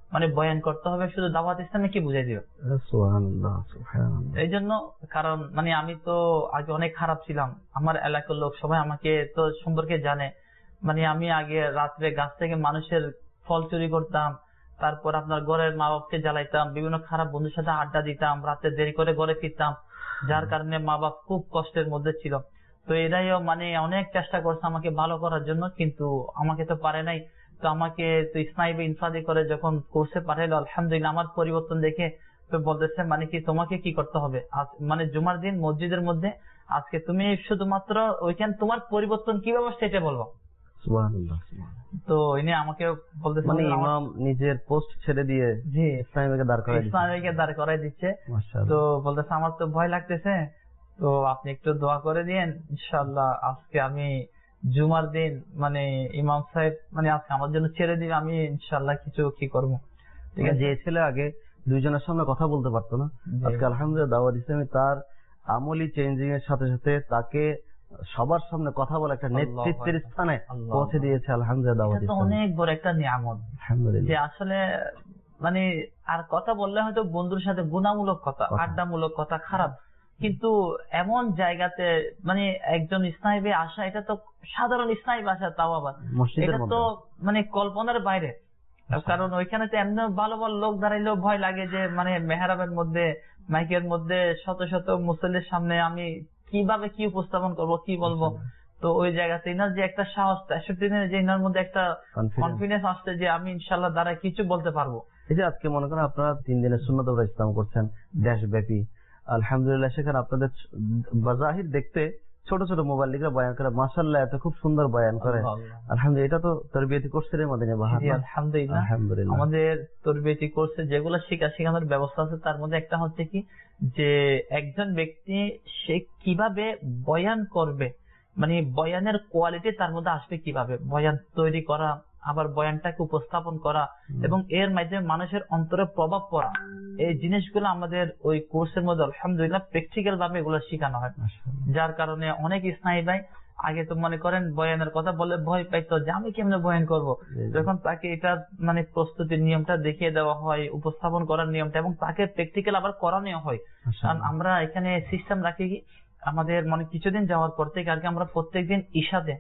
মানে বয়ান করতে হবে, শুধু দাওয়াত ইসলামে কি বুঝাই দিবে। সুবহানাল্লাহ সুবহানাল্লাহ। এই জন্য কারণ মানে আমি তো আগে অনেক খারাপ ছিলাম, আমার এলাকার লোক সবাই আমাকে তো সম্পর্কে জানে। মানে আমি আগে রাত্রে গাছ থেকে মানুষের ফল চুরি করতাম, তারপর আপনার ঘরের মা বাপকে জ্বালাইতাম, বিভিন্ন খারাপ বন্ধুর সাথে আড্ডা দিতাম, রাতে দেরি করে ঘরে ফিরতাম, যার কারণে মা বাপ খুব কষ্টের মধ্যে ছিল। তো এরাইও মানে অনেক চেষ্টা করছে আমাকে ভালো করার জন্য, কিন্তু আমাকে তো পারে নাই। তো আমাকে তো ইসমাইল ইনফাদি করে যখন কোর্সে পাঠাইলো, আলহামদুলিল্লাহ আমার পরিবর্তন দেখে তো বলতেছে মানে কি তোমাকে কি করতে হবে, মানে জুমার দিন মসজিদের মধ্যে আজকে তুমি শুধুমাত্র ওইখানে তোমার পরিবর্তন কিভাবে সেটা বলবো। সুবহানাল্লাহ। তো ইনি আমাকে বলতেছে মানে ইমাম নিজের পোস্ট ছেড়ে দিয়ে জি ইসলামীকে দাঁড় করাই ইসলামীকে দাঁড় করাই দিচ্ছে। তো বলতেছে আমার তো ভয় লাগতেছে, তো আপনি একটু দোয়া করে দিয়েন, ইনশাআল্লাহ আজকে আমি জুমার দিন মানে ইমাম সাহেব মানে আজকে আমার জন্য ছেড়ে দিবে, আমি ইনশাআল্লাহ কিছু কি করবো। ঠিক আছে, যে ছেলে আগে দুইজনের সামনে কথা বলতে পারতো না, আজকে আলহামদুলিল্লাহ দাওয়াত ইসলামী তার আমলি চেঞ্জিং এর সাথে সাথে তাকে সবার সামনে কথা বলে একটা নেতৃত্বের স্থানে পৌঁছে দিয়েছে। আলহামদুলিল্লাহ দাওয়াত ইসলামী অনেক বড় একটা নিয়ামত। যে আসলে মানে আর কথা বললে হয়তো বন্ধুর সাথে গুণামূলক কথা, আড্ডামূলক কথা খারাপ, কিন্তু এমন জায়গাতে মানে একজন ইসলামী আসা, এটা তো সাধারণ ইসলামী আসা, তাও আবার এটা তো মানে কল্পনার বাইরে। কারণ ওইখানে তো এমনি ভালো ভালো লোক দাঁড়াইলেও ভয় লাগে যে মানে মেহরাবের মধ্যে মাইকের মধ্যে শত শত মুসল্লির সামনে আমি কিভাবে কি উপস্থাপন করব, কি বলবো। তো ওই জায়গাতে ইনার যে একটা সাহস, তেষট্টি দিনের যে ইনার মধ্যে একটা কনফিডেন্স আসছে যে আমি ইনশাল্লাহ দ্বারা কিছু বলতে পারবো। এই যে আজকে মনে করেন আপনারা তিন দিনের সুন্নাত ইসলাম করছেন দেশব্যাপী, আলহামদুলিল্লাহ সেখানে আপনাদের বাজাহির দেখতে ছোট ছোট মোবাইল লিখে বয়ান করে, মাশাআল্লাহ এত খুব সুন্দর বয়ান করে। আলহামদুলিল্লাহ এটা তো তারবিয়তি কোর্সের মধ্যে আলহামদুলিল্লাহ আমাদের তারবিয়তি কোর্সে যেগুলো শিখা শেখানোর ব্যবস্থা আছে, তার মধ্যে একটা হচ্ছে কি যে একজন ব্যক্তি সে কিভাবে বয়ান করবে, মানে বয়ানের কোয়ালিটি তার মধ্যে আসবে কিভাবে, বয়ান তৈরি করা, আবার বয়ানটাকে উপস্থাপন করা এবং এর মাধ্যমে মানুষের অন্তরে প্রভাব পড়া, এই জিনিসগুলো আমাদের ওই কোর্সের মধ্যে আলহামদুলিল্লাহ প্র্যাকটিক্যাল ভাবে এগুলো শেখানো হয়। যার কারণে অনেক ইসলামী ভাই আগে তো মনে করেন বয়ানের কথা বলে ভয় পাইতো যে আমি কেমনে বয়ান করব, যখন তাকে এটা মানে প্রস্তুতির নিয়মটা দেখিয়ে দেওয়া হয়, উপস্থাপন করার নিয়মটা, এবং তাকে প্র্যাকটিক্যাল আবার করানো হয়। কারণ আমরা এখানে সিস্টেম রাখি কি আমাদের মানে কিছুদিন যাওয়ার পর থেকে আর কি আমরা প্রত্যেকদিন ইশাতে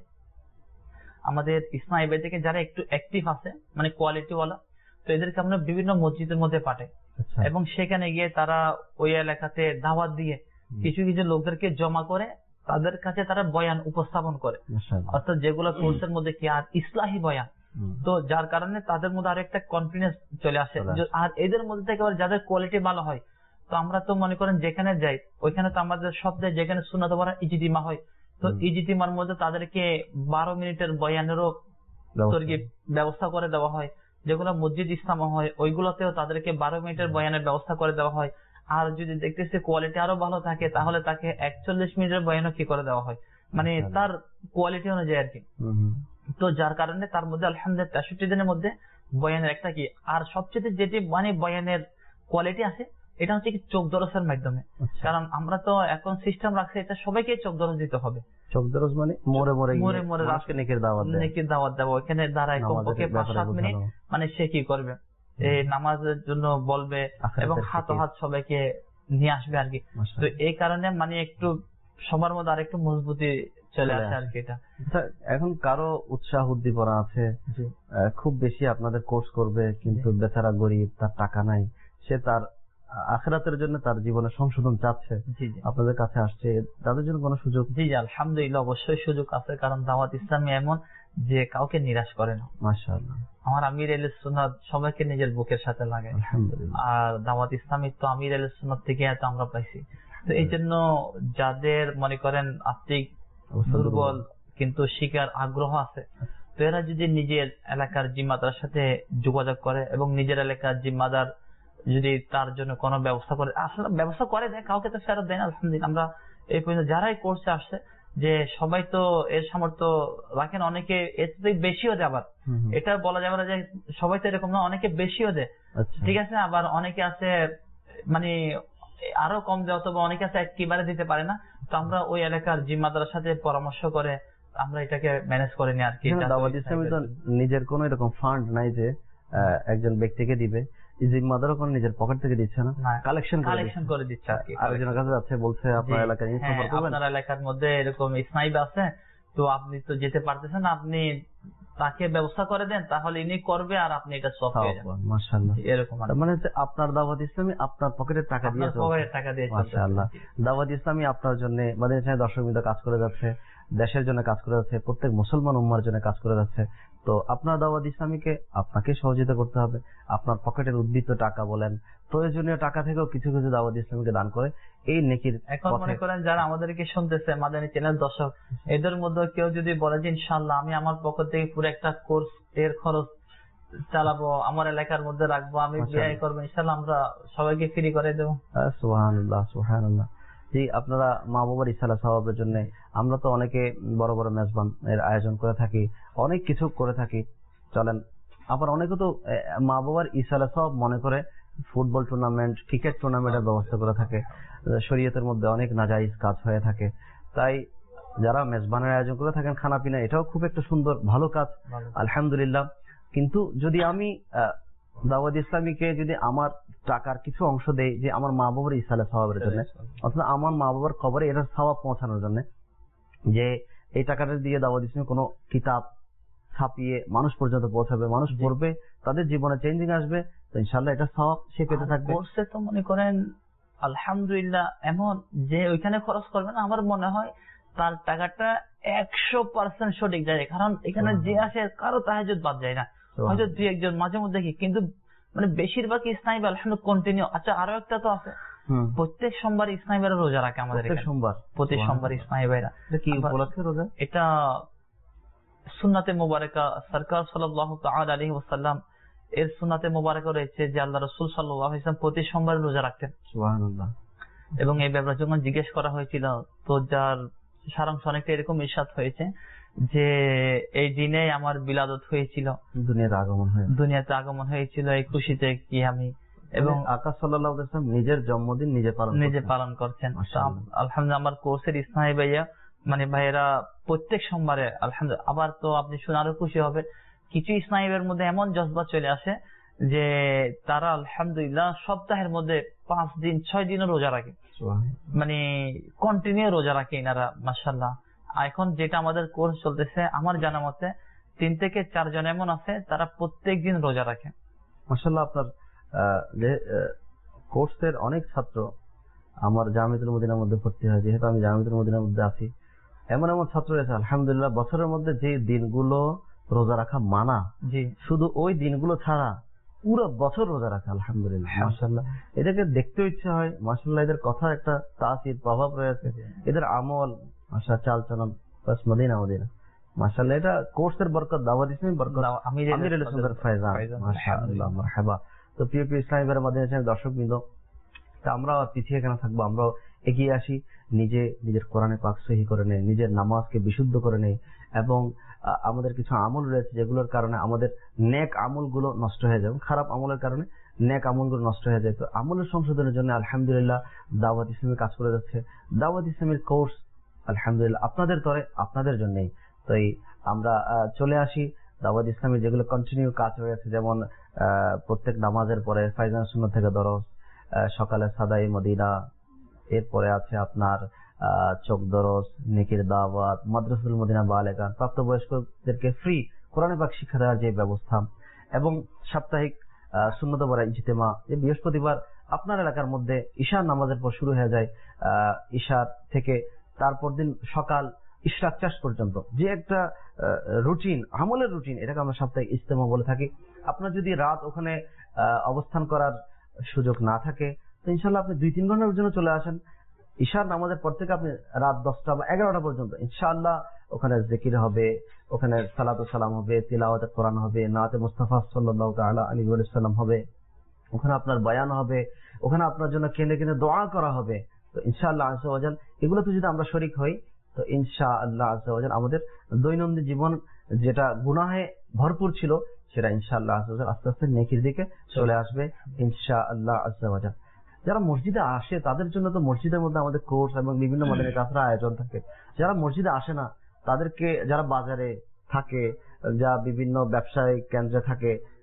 আমাদের ইসলামী ভাই থেকে যারা একটু অ্যাক্টিভ আছে মানে কোয়ালিটি ওয়ালা, তো এদেরকে আমরা বিভিন্ন মসজিদের মধ্যে পাঠাই এবং সেখানে গিয়ে তারা ওই এলাকাতে দাওয়াত দিয়ে কিছু কিছু লোকদেরকে জমা করে তাদের কাছে তারা বয়ান উপস্থাপন করে, অর্থাৎ যেগুলো কোর্সের মধ্যে কি আর ইসলাহি বয়ান। তো যার কারণে তাদের মধ্যে আরো একটা কনফিডেন্স চলে আসে। আর এদের মধ্যে থেকে যাদের কোয়ালিটি ভালো হয়, তো আমরা তো মনে করেন যেখানে যাই ওইখানে তো আমাদের সপ্তাহে যেখানে সুন্নাত ওয়ারা ইজতিমা হয়, তো ইজতিমার মধ্যে তাদেরকে বারো মিনিটের বয়ানেরও ব্যবস্থা করে দেওয়া হয়। যেগুলো মসজিদ ইসলাম হয় ওইগুলোতেও তাদেরকে বারো মিনিটের বয়ানের ব্যবস্থা করে দেওয়া হয়। আর যদি দেখতেছে কোয়ালিটি আরো ভালো থাকে তাহলে তাকে একচল্লিশ মিনিটের বয়ানও কি করে দেওয়া হয়, মানে তার কোয়ালিটি অনুযায়ী আর কি। তো যার কারণে তার মধ্যে আলহামদুলিল্লাহ তেষট্টি দিনের মধ্যে বয়ানের একটা কি, আর সবচেয়ে যেটি মানে বয়ানের কোয়ালিটি আছে এটা হচ্ছে কি চোখ দরজের মাধ্যমে। কারণ আমরা তো এখন সিস্টেম রাখছি এটা সবাইকে চোখ দরজ দিতে হবে। চোখ দরজ মানে মোড়ে মোড়ে মোড়ে মোড়ে রাস্তায় নেকির দাওয়াত নেকির দাওয়াত দেবো, ওখানে দাঁড়ায় কমপক্ষে পাঁচ সাত মিনিট, মানে সে কি করবে এই নামাজের জন্য বলবে এবং হাত হাত সবাইকে নিয়ে আসবে আর কি। তো এই কারণে মানে একটু সবার মধ্যে আর একটু মজবুতি চলে আসে আর কি। এটা এখন কারো উৎসাহ উদ্দীপনা আছে খুব বেশি আপনাদের কোর্স করবে, কিন্তু বেচারা গরিব, তার টাকা নাই, সে তার আখিরাতের জন্য তার জীবনে সংশোধন চাচ্ছে, আপনাদের কাছে আসছে, তাদের জন্য কোনো সুযোগ? জি জি আলহামদুলিল্লাহ অবশ্যই সুযোগ আছে, কারণ দাওয়াত ইসলামী এমন যে কাউকে নিরাশ করে না। মাশাআল্লাহ আমার আমির আহলে সুন্নাত সবাইকে নিজের বুকের সাথে লাগে, আলহামদুলিল্লাহ। আর দাওয়াত ইসলামী তো আমির আহলে সুন্নাত থেকে এত আমরা পাইছি। তো এই জন্য যাদের মনে করেন আর্থিক দুর্বল কিন্তু শিকার আগ্রহ আছে, তো এরা যদি নিজের এলাকার জিম্মাদার সাথে যোগাযোগ করে এবং নিজের এলাকার জিম্মাদার যদি তার জন্য কোনো ব্যবস্থা করে, আসলে ব্যবস্থা করে দেয়, কাউকে তো ফেরত দেয় না আলহামদুলিল্লাহ। আমরা এই পর্যন্ত যারাই কোর্সে আসছে যে সবাই তো এর সামর্থ্য রাখেন, অনেকে এর থেকে বেশিও দেয়, আবার এটা বলা যাবে না যে সবাই তো এরকম না, অনেকে বেশিও দেয়, ঠিক আছে। আবার অনেকে আছে মানে আরো কম দেয়, অথবা অনেকে আছে একেবারে দিতে পারে না। তো আমরা ওই এলাকার জিম্মাদারের সাথে পরামর্শ করে আমরা এটাকে ম্যানেজ করে নিই আর কি। দাওয়াত ইসলামী তো নিজের কোনো এরকম ফান্ড নাই যে একজন ব্যক্তিকে দিবে, জিম্মাদারও কোনো নিজের পকেট থেকে দিচ্ছে না, কালেকশন কালেকশন করে দিচ্ছে। আরেকজনের কাছে যাচ্ছে, বলছে আপনার এলাকায় আপনার এলাকার মধ্যে এরকম স্নাইব আছে, তো আপনি তো যেতে পারতেছেন, আপনি তাকে ব্যবস্থা করে দেন, তাহলে ইনি করবে আর আপনি এটা সব পেয়ে যাবেন। মাশাআল্লাহ, এরকম মানে আপনার দাওয়াত ইসলামী আপনার পকেটের টাকা দিয়ে পকেটের টাকা দিয়ে মাশাআল্লাহ দাওয়াত ইসলামী আপনার জন্য মাদ্রাসায় দর্শকবৃন্দ কাজ করে যাচ্ছে, দেশের জন্য কাজ করে যাচ্ছে, প্রত্যেক মুসলমান উম্মার জন্য কাজ করে যাচ্ছে। তো আপনার দাওয়াত ইসলামীকে আপনাকে সহযোগিতা করতে হবে। আপনার পকেটের উদ্বৃত্ত টাকা বলেন, প্রয়োজনীয় টাকা থেকেও কিছু কিছু দাওয়াত ইসলামীকে দান করে এই নেকির। এখন মনে করেন যারা আমাদেরকে শুনতেছে, মাদানী চ্যানেল দর্শক, এদের মধ্যে কেউ যদি বলে যে ইনশাআল্লাহ আমি আমার পকেট থেকে পুরো একটা কোর্স এর খরচ চালাবো, আমার এলাকার মধ্যে রাখবো, আমি ব্যয় করবো, ইনশাআল্লাহ আমরা সবাইকে ফ্রি করে দেবো। সুবহানাল্লাহ, সুবহানাল্লাহ। জি, আপনারা মা বাবার ইসালা সওয়াবের জন্য আমরা তো অনেকে বড় বড় মেজবান এর আয়োজন করে থাকি, অনেক কিছু করে থাকি, চলেন। আবার অনেকে তো মা বাবার ইসালা সওয়াব মনে করে ফুটবল টুর্নামেন্ট, ক্রিকেট টুর্নামেন্টের ব্যবস্থা করে থাকে। শরীয়তের মধ্যে অনেক নাজায়েজ কাজ হয়ে থাকে। তাই যারা মেজবানের আয়োজন করে থাকেন খানা পিনা, এটাও খুব একটা সুন্দর ভালো কাজ, আলহামদুলিল্লাহ। কিন্তু যদি আমি দাওয়াত ইসলামীকে যদি আমার টাকার কিছু অংশ দেই যে আমার মা বাবার ইসালা সওয়াবের জন্য, অথবা আমার মা বাবার কবরে এটার সওয়াব পৌঁছানোর জন্য, যে এই টাকাটা দিয়ে দাওয়াত ইসলামী কোনো কিতাব ছাপিয়ে মানুষ পর্যন্ত পৌঁছাবে, মানুষ পড়বে, তাদের জীবনে চেঞ্জিং আসবে, তো ইনশাআল্লাহ এটা সওয়াব সে পেতে থাকবে। কোর্সে তো মনে করেন আলহামদুলিল্লাহ এমন যে ওইখানে খরচ করবে না, আমার মনে হয় তার টাকাটা একশো পার্সেন্ট সঠিক যায়, কারণ এখানে যে আসে কারো তাহাজ্জুদ বাদ যায় না, হয়তো দুই একজন মাঝে মধ্যে কি, কিন্তু মানে বেশিরভাগ ইসলামী আলহামদুলিল্লাহ কন্টিনিউ। আচ্ছা, আরো একটা তো আছে, প্রত্যেক সোমবার ইসলামী ভাইরা রোজা রাখে আমাদের এখানে, সোমবার প্রতি সোমবার ইসলামী ভাইরা। কি উপলক্ষে রোজা? এটা সুন্নাতে মুবারাকা, সরকার সাল্লাল্লাহু তাআলা আলাইহি ওয়াসাল্লাম এর সুন্নাতে মুবারাকা রয়েছে যে আল্লাহ রাসূল সাল্লাল্লাহু আলাইহি ওয়াসাল্লাম প্রতি সোমবার রোজা রাখতেন। সুবহানাল্লাহ। এবং এই ব্যাপারে যখন জিজ্ঞেস করা হয়েছিল, তো যার সারাংশ অনেকটা এরকম ইরশাদ হয়েছে যে এই দিনে আমার বিলাদত হয়েছিল, দুনিয়াতে আগমন হয়ে দুনিয়াতে আগমন হয়েছিল, এই খুশিতে কি আমি, এবং আকাশ সাল্লাল্লাহু আলাইহি ওয়াসাল্লাম নিজের জন্মদিন নিজে পালন নিজে পালন করছেন। আলহামদুলিল্লাহ আমার কোর্সের ইসলামী ভাইয়া মানে ভাইয়েরা প্রত্যেক সোমবারে আলহামদুলিল্লাহ। আবার তো আপনি শুনে আরো খুশি হবে, কিছু ইসলামীদের মধ্যে এমন জজবা চলে আসে যে তারা আলহামদুলিল্লাহ সপ্তাহের মধ্যে পাঁচ দিন ছয় দিনও রোজা রাখে, মানে কন্টিনিউ রোজা রাখে এনারা, মাশাআল্লাহ। এখন যেটা আমাদের কোর্স চলতেছে, আমার জানা মতে তিন থেকে চারজন এমন আছে তারা প্রত্যেক দিন রোজা রাখে, মাশাআল্লাহ। আপনার যে কোর্সের অনেক ছাত্র আমার জামিয়াতুল মদিনার মধ্যে ভর্তি হয়, যেহেতু আমি জামিয়াতুল মদিনার মধ্যে আছি, এমন এমন ছাত্র রয়েছে আলহামদুলিল্লাহ বছরের মধ্যে যে দিনগুলো রোজা রাখা মানা, জি শুধু ওই দিনগুলো ছাড়া পুরো বছর রোজা রাখা, আলহামদুলিল্লাহ মাশাআল্লাহ। এটাকে দেখতে ইচ্ছা হয়, মাশাআল্লাহ এদের কথা একটা তাসির প্রভাব রয়েছে, এদের আমল মাশাআল্লাহ চাল চলন বাস মদিনা মদিনা মাশাআল্লাহ। এটা কোর্সের বরকত, দাওয়াত ইসলামী বরকত, আমিরুল সুন্নাত ফায়জান, মাশাআল্লাহ মারহাবা। তো প্রিয় প্রিয় ইসলামী ভাইরা মাদ্রাসার দর্শকবৃন্দ, তা আমরা পিছিয়ে কেন থাকবো, আমরাও এগিয়ে আসি, নিজে নিজের কোরআনে পাক সহি করে নেই, নিজের নামাজকে বিশুদ্ধ করে নেই, এবং আমাদের কিছু আমল রয়েছে যেগুলোর কারণে আমাদের নেক আমলগুলো নষ্ট হয়ে যায়, খারাপ আমলের কারণে নেক আমলগুলো নষ্ট হয়ে যায়। তো আমলের সংশোধনের জন্য আলহামদুলিল্লাহ দাওয়াত ইসলামী কাজ করে যাচ্ছে। দাওয়াত ইসলামের কোর্স আলহামদুলিল্লাহ আপনাদের তরে, আপনাদের জন্যই। তো আমরা চলে আসি দাওয়াত ইসলামের যেগুলো কন্টিনিউ কাজ হয়ে আছে, যেমন প্রত্যেক নামাজের পরে ফায়জান সুন্নাত থেকে দরস, সকালে সাদাই মদিনা, এরপরে আছে আপনার চোখ দরস, নেকির দাওয়াত, মাদ্রাসাতুল মদিনা বালেকা, প্রাপ্তবয়স্কদেরকে ফ্রি কোরআন পাক শিক্ষা দেওয়ার যে ব্যবস্থা, এবং সাপ্তাহিক সুন্নত পড়া ইজতেমা, যে বৃহস্পতিবার আপনার এলাকার মধ্যে ঈশার নামাজের পর শুরু হয়ে যায়, ঈশার থেকে তারপর দিন সকাল ইশরাক চাষ পর্যন্ত যে একটা রুটিন, আমলের রুটিন, এটাকে আমরা সাপ্তাহিক ইজতেমা বলে থাকি। আপনার যদি রাত ওখানে অবস্থান করার সুযোগ না থাকে, তো ইনশাল্লাহ আপনি দুই তিন ঘন্টার জন্য চলে আসেন, ঈশার নামাজের পর থেকে আপনি রাত দশটা বা এগারোটা পর্যন্ত ইনশাআল্লাহ ওখানে জিকির হবে, ওখানে সালাতু সালাম হবে, তিলাওয়াতে কোরআন হবে, নাতে মুস্তাফা সাল্লাল্লাহু তাআলা আলাইহি ওয়া সাল্লাম হবে, ওখানে আপনার বয়ান হবে, ওখানে আপনার জন্য কেঁদে কেঁদে দোয়া করা হবে। তো ইনশাআল্লাহ আযজা ওয়া জাল এগুলোতে যদি আমরা শরীক হই, তো ইনশাআল্লাহ আযজা ওয়া জাল আমাদের দৈনন্দিন জীবন যেটা গুনাহে ভরপুর ছিল, সেটা ইনশাআল্লাহ আযজা ওয়া জাল আস্তে আস্তে নেকির দিকে চলে আসবে ইনশাআল্লাহ আযজা ওয়া জাল। যারা মসজিদে আসে তাদের জন্য তো মসজিদের মধ্যে আমাদের কোর্স এবং বিভিন্ন মাদানী কাফেলার আয়োজন থাকে। যারা মসজিদে আসে না তাদেরকে, যারা বাজারে থাকে, যা বিভিন্ন ব্যবসায়িক কেন্দ্রে থাকে,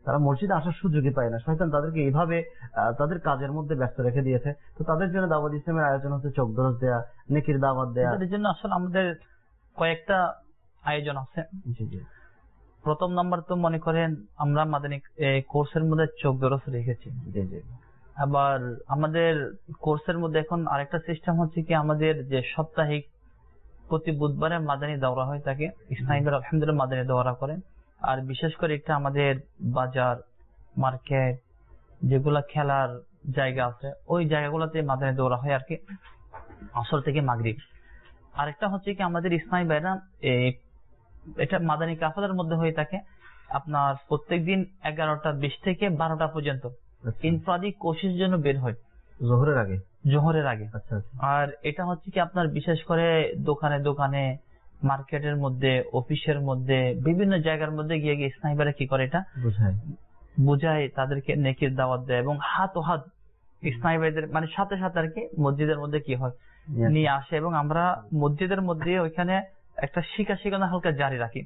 তারা মসজিদে আসার সুযোগই পায় না, শয়তান তাদেরকে এইভাবে তাদের কাজের মধ্যে ব্যস্ত রেখে দিয়েছে। তো তাদের জন্য দাওয়াত ইসলামের আয়োজন হচ্ছে চোখ দরজ দেয়া, নেকির দাওয়াত দেয়া। এর জন্য আসলে আমাদের কয়েকটা আয়োজন আছে। প্রথম নাম্বার তো মনে করেন আমরা মাদানী কোর্সের মধ্যে চোখ দরজ রেখেছি। আবার আমাদের কোর্সের মধ্যে এখন আরেকটা সিস্টেম হচ্ছে কি, আমাদের যে সাপ্তাহিক প্রতি বুধবারে মাদানী দাওরা হয় থাকে, ইসলামীরা আলহামদুলিল্লাহ মাদানী দাওরা করেন। আর বিশেষ করে একটা আমাদের বাজার মার্কেট যেগুলা খেলার জায়গা আছে ওই জায়গাগুলোতে মাদানী দাওরা হয় আর কি, আসর থেকে মাগরিব। আরেকটা হচ্ছে কি আমাদের ইসলামী ভাইরা এটা মাদানী কাফেলার মধ্যে হয়ে থাকে আপনার প্রত্যেকদিন এগারোটা বিশ থেকে বারোটা পর্যন্ত ইনফ্রাদি কোর্সের জন্য বের হয় জোহরের আগে জোহরের আগে আচ্ছা। আর এটা হচ্ছে কি আপনার বিশেষ করে দোকানে দোকানে মার্কেটের মধ্যে অফিসের মধ্যে বিভিন্ন জায়গার মধ্যে গিয়ে গিয়ে ইসলামীরা কি করে এটা বুঝায় বুঝায় তাদেরকে নেকির দাওয়াত দেয় এবং হাত ও হাত ইসলামী ভাইদের মানে সাথে সাথে আর কি মসজিদের মধ্যে কি হয় নিয়ে আসে এবং আমরা মসজিদের মধ্যে ওইখানে একটা শিখা শেখানো হালকা জারি রাখি।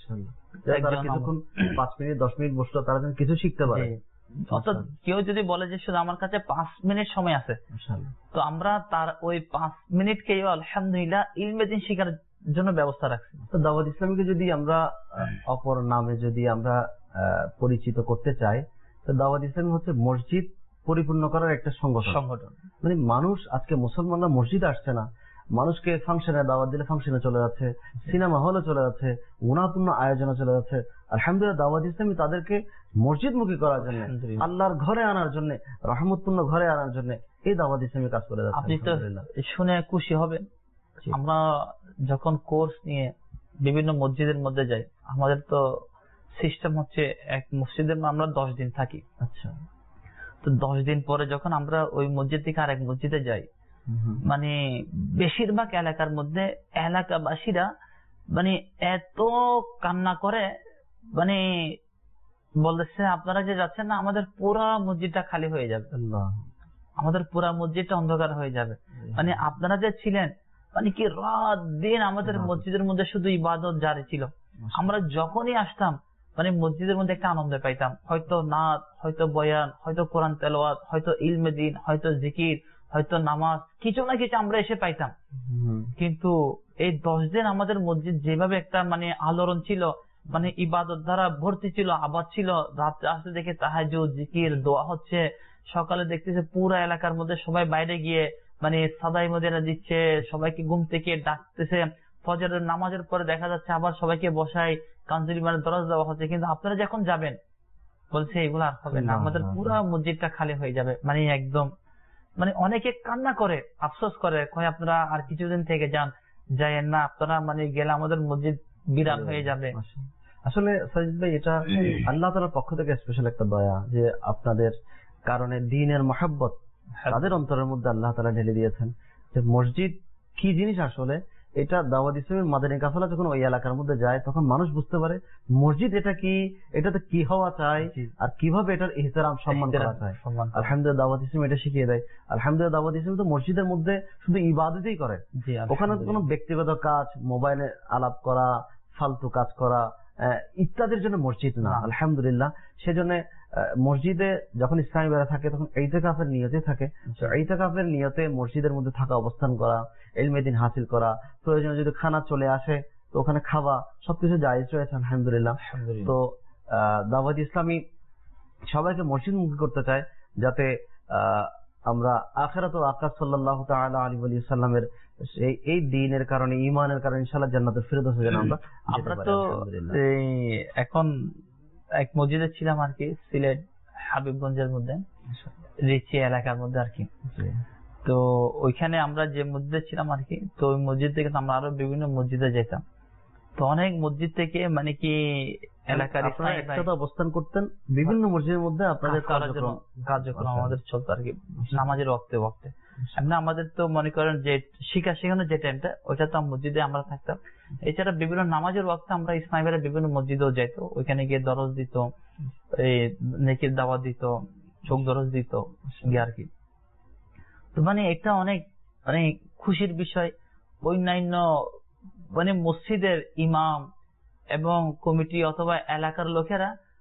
পাঁচ মিনিট দশ মিনিট বসলো তারা যেন কিছু শিখতে পারে। অর্থাৎ কেউ যদি বলে যে শুধু আমার কাছে পাঁচ মিনিট সময় আছে তো আমরা তার ওই পাঁচ মিনিটকে আলহামদুলিল্লাহ ইলমে দ্বীন শেখার জন্য ব্যবস্থা রাখছি। তো দাওয়াত ইসলামীকে যদি আমরা অপর নামে যদি আমরা পরিচিত করতে চাই তো দাওয়াত ইসলামী হচ্ছে মসজিদ পরিপূর্ণ করার একটা সংগঠন সংগঠন মানে মানুষ আজকে মুসলমানরা মসজিদে আসছে না, মানুষকে ফাংশনে দাওয়াত দিলে ফাংশনে চলে যাচ্ছে, সিনেমা হলে চলে যাচ্ছে, গুণাপূর্ণ আয়োজনে চলে যাচ্ছে। আলহামদুলিল্লাহ দাওয়াত ইসলামী তাদেরকে মসজিদমুখী করার জন্য, আল্লাহর ঘরে আনার জন্য, রহমতপূর্ণ ঘরে আনার জন্য এই দাওয়াত ইসলামী কাজ করে যাচ্ছে। আপনি তো শুনে খুশি হবেন, আমরা যখন কোর্স নিয়ে বিভিন্ন মসজিদের মধ্যে যাই আমাদের তো সিস্টেম হচ্ছে এক মসজিদের আমরা দশ দিন থাকি। আচ্ছা, তো দশ দিন পরে যখন আমরা ওই মসজিদ থেকে আরেক মসজিদে যাই মানে বেশিরভাগ এলাকার মধ্যে এলাকাবাসীরা মানে এত কান্না করে মানে বলতেছে আপনারা যে যাচ্ছেন না আমাদের পুরা মসজিদটা খালি হয়ে যাবে, আমাদের পুরা মসজিদটা অন্ধকার হয়ে যাবে। মানে আপনারা যে ছিলেন মানে কি রাত দিন আমাদের মসজিদের মধ্যে শুধু ইবাদত জারি ছিল। আমরা যখনই আসতাম মানে মসজিদের মধ্যে একটা আনন্দ পাইতাম, হয়তো নাচ, হয়তো বয়ান, হয়তো কোরআন তেলাওয়াত, হয়তো ইলমে দ্বীন, হয়তো জিকির, হয়তো নামাজ, কিছু না কিছু আমরা এসে পাইতাম। কিন্তু এই দশ দিন আমাদের মসজিদ যেভাবে একটা মানে আলোড়ন ছিল, মানে ইবাদত দ্বারা ভর্তি ছিল, আবাদ ছিল, রাত্রে আসতে দেখে তাহাজ্জুদ, জিকির, দোয়া হচ্ছে, সকালে দেখতেছে পুরো এলাকার মধ্যে সবাই বাইরে গিয়ে মানে সাদাই মদিনা দিচ্ছে, সবাইকে ঘুম থেকে ডাকতেছে, ফজরের নামাজের পরে দেখা যাচ্ছে আবার সবাইকে বসায় কাঞ্জুলি মানে দরজ দেওয়া হচ্ছে। কিন্তু আপনারা যখন যাবেন বলছে এগুলো আর হবে না, আমাদের পুরো মসজিদটা খালি হয়ে যাবে। মানে একদম মানে অনেকে কান্না করে, আফসোস করে, কয় আপনারা আর কিছুদিন থেকে যান, যাইয়েন না, আপনারা মানে গেলে আমাদের মসজিদ বিরাট হয়ে যাবে। আসলে সাজিদ ভাই এটা আল্লাহ তাআলার পক্ষ থেকে স্পেশাল একটা দয়া যে আপনাদের কারণে দ্বীনের মহব্বত তাদের অন্তরের মধ্যে আল্লাহ তাআলা ঢেলে দিয়েছেন। যে মসজিদ কি জিনিস আসলে এটা দাওয়াত ইসলামের মাদানী কাফেলা যখন ওই এলাকার মধ্যে যায় তখন মানুষ বুঝতে পারে মসজিদ এটা কি, এটাতে কি হওয়া চাই আর কিভাবে এটার ইহতিরাম সম্মান করা চাই। আলহামদুলিল্লাহ দাওয়াত ইসলাম এটা শিখিয়ে দেয়। আলহামদুলিল্লাহ দাওয়াত ইসলাম তো মসজিদের মধ্যে শুধু ইবাদতই করে, ওখানে কোনো ব্যক্তিগত কাজ, মোবাইলে আলাপ করা, ফালতু কাজ করা ইত্যাদির জন্য মসজিদ না। আলহামদুলিল্লাহ সেজন্য মসজিদে যখন ইসলামী বেড়া থাকে তখন ইতিকাফের নিয়তে থাকে, ইতিকাফের নিয়তে মসজিদের মধ্যে থাকা, অবস্থান করা, ইলমে দ্বীন হাসিল করা, প্রয়োজনে যদি খানা চলে আসে তো ওখানে খাওয়া, সবকিছু জায়েজ রয়েছে আলহামদুলিল্লাহ। তো দাওয়াত ইসলামী সবাইকে মসজিদ মুখী করতে চায় যাতে আমরা আখিরাত ও আকাশ সাল্লাল্লাহু তাআলা আলাইহি ওয়া সাল্লামের এই এই দ্বীনের কারণে, ঈমানের কারণে ইনশাআল্লাহ জান্নাতুল ফিরদৌসে যেন আমরা আমরা তো এখন এক মসজিদে ছিলাম আর কি, সিলেট হাবিবগঞ্জের মধ্যে রিচি এলাকার মধ্যে আর কি। তো ওইখানে আমরা যে মসজিদে ছিলাম আর কি, তো ওই মসজিদ থেকে আমরা আরো বিভিন্ন মসজিদে যেতাম। তো অনেক মসজিদ থেকে মানে কি এলাকার একসাথে অবস্থান করতেন, বিভিন্ন মসজিদের মধ্যে আপনাদের কার্যক্রম কার্যক্রম আমাদের চলতো আর কি নামাজের ওয়াক্তে ওয়াক্তে। এমনি আমাদের তো মনে করেন যে শিক্ষা শেখানোর যে টাইমটা ওইটা তো মসজিদে আমরা থাকতাম। এছাড়া বিভিন্ন নামাজের ওয়াক্তে আমরা ইসলামীরা বিভিন্ন মসজিদেও যাইতো, ওইখানে গিয়ে দরজ দিত, এই নেকির দাওয়াত দিত, চোখ দরজ দিত গিয়ে আর কি। তো মানে এটা অনেক মানে খুশির বিষয়। অন্যান্য মানে মসজিদের ইমাম এবং কমিটি অথবা এলাকার লোকেরা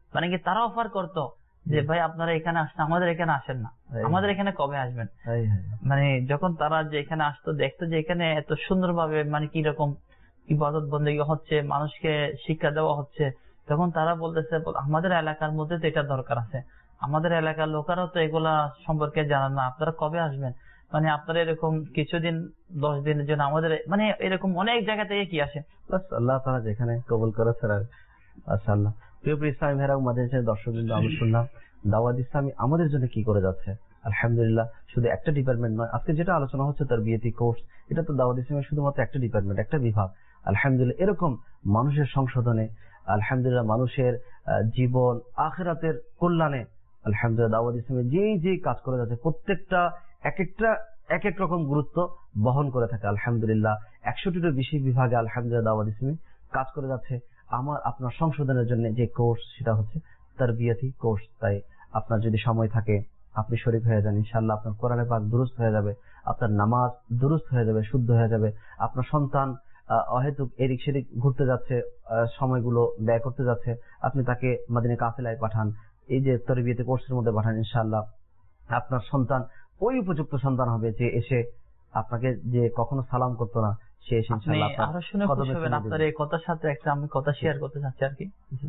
মানে কি তারা অফার করতো যে ভাই আপনারা এখানে আসছেন, আমাদের এখানে আসেন না, আমাদের এখানে কবে আসবেন। মানে যখন তারা যে এখানে আসতো, দেখতো যে এখানে এত সুন্দর ভাবে মানে কি রকম ইবাদত বন্দেগী হচ্ছে, মানুষকে শিক্ষা দেওয়া হচ্ছে, তখন তারা বলতেছে আমাদের এলাকার মধ্যে তো এটা দরকার আছে, আমাদের এলাকার লোকেরাও তো এগুলা সম্পর্কে জানান না, আপনারা কবে আসবেন। মানে আপনারা এরকম কিছুদিন দশ দিনের জন্য আমাদের মানে এরকম অনেক জায়গা থেকে কি আসে, আল্লাহ তাআলা যেখানে কবুল করেছে। মাশাআল্লাহ। প্রিয় প্রিয় ইসলামী ভাইরা, মাদ্রাসার দর্শকবৃন্দ, আমি শুনলাম দাওয়াত ইসলামী আমাদের জন্য কি করে যাচ্ছে। আলহামদুলিল্লাহ, শুধু একটা ডিপার্টমেন্ট নয়, আজকে যেটা আলোচনা হচ্ছে তারবিয়তি কোর্স, এটা তো দাওয়াত ইসলামের শুধুমাত্র একটা ডিপার্টমেন্ট, একটা বিভাগ। আলহামদুলিল্লাহ, এরকম মানুষের সংশোধনে, আলহামদুলিল্লাহ মানুষের জীবন আখিরাতের কল্যাণে আলহামদুলিল্লাহ দাওয়াত ইসলামী যেই যেই কাজ করে যাচ্ছে, প্রত্যেকটা এক একটা এক এক রকম গুরুত্ব বহন করে থাকে। আলহামদুলিল্লাহ একশোটিরও বেশি বিভাগে আলহামদুলিল্লাহ দাওয়াত ইসলামী কাজ করে যাচ্ছে। আমার আপনার সংশোধনের জন্য যে কোর্স, সেটা হচ্ছে তারবিয়তি কোর্স। তাই আপনার যদি সময় থাকে আপনি শরীক হয়ে যান, ইনশাআল্লাহ আপনার কোরআনে পাক দুরুস্ত হয়ে যাবে, আপনার নামাজ দুরুস্ত হয়ে যাবে, শুদ্ধ হয়ে যাবে। আপনার সন্তান অহেতুক এদিক সেদিক ঘুরতে যাচ্ছে, সময়গুলো ব্যয় করতে যাচ্ছে, আপনি তাকে মাদিনা কাফেলায় পাঠান, এই যে তারবিয়তি কোর্সের মধ্যে পাঠান, ইনশাআল্লাহ আপনার সন্তান ওই উপযুক্ত সন্তান হবে যে এসে আপনাকে যে কখনো সালাম করতো না, সে এসে ইনশাআল্লাহ আরো শুনে খুশি হবেন। আপনার এই কথার সাথে একটা আমি কথা শেয়ার করতে চাচ্ছি আর কি।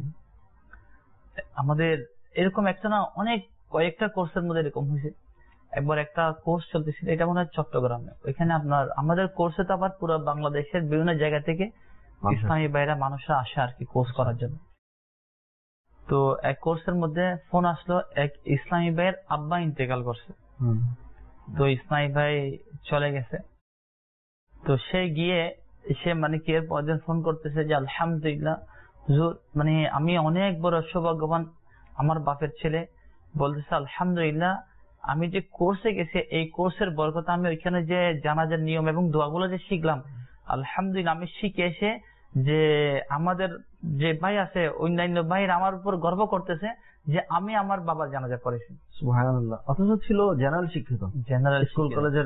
আমাদের এরকম একটা না অনেক কয়েকটা কোর্সের মধ্যে এরকম হয়েছে। একবার একটা কোর্স চলতেছিল, এটা মনে হয় চট্টগ্রামে, ওইখানে আপনার আমাদের কোর্সে তো আবার পুরো বাংলাদেশের বিভিন্ন জায়গা থেকে ইসলামী বাইরা মানুষরা আসে আর কি কোর্স করার জন্য। তো এক কোর্সের মধ্যে ফোন আসলো, এক ইসলামী ভাইয়ের আব্বা ইন্তেকাল করছে। তো ইসলামী ভাই চলে গেছে। তো সে গিয়ে সে মানে কি এর পরদিন ফোন করতেছে যে আলহামদুলিল্লাহ হুজুর, মানে আমি অনেক বড় সৌভাগ্যবান, আমার বাপের ছেলে বলতেছে আলহামদুলিল্লাহ আমি যে কোর্সে গেছি এই কোর্সের বরকতে আমি ওইখানে যে জানাজার নিয়ম এবং দোয়াগুলো যে শিখলাম, আলহামদুলিল্লাহ আমি শিখে এসে যে আমাদের যে ভাই আছে অন্যান্য ভাইয়ের আমার উপর গর্ব করতেছে যে আমি আমার বাবার জানাজা পড়েছি। সুবহানাল্লাহ। অথচ ছিল জেনারেল শিক্ষিত, জেনারেল স্কুল কলেজের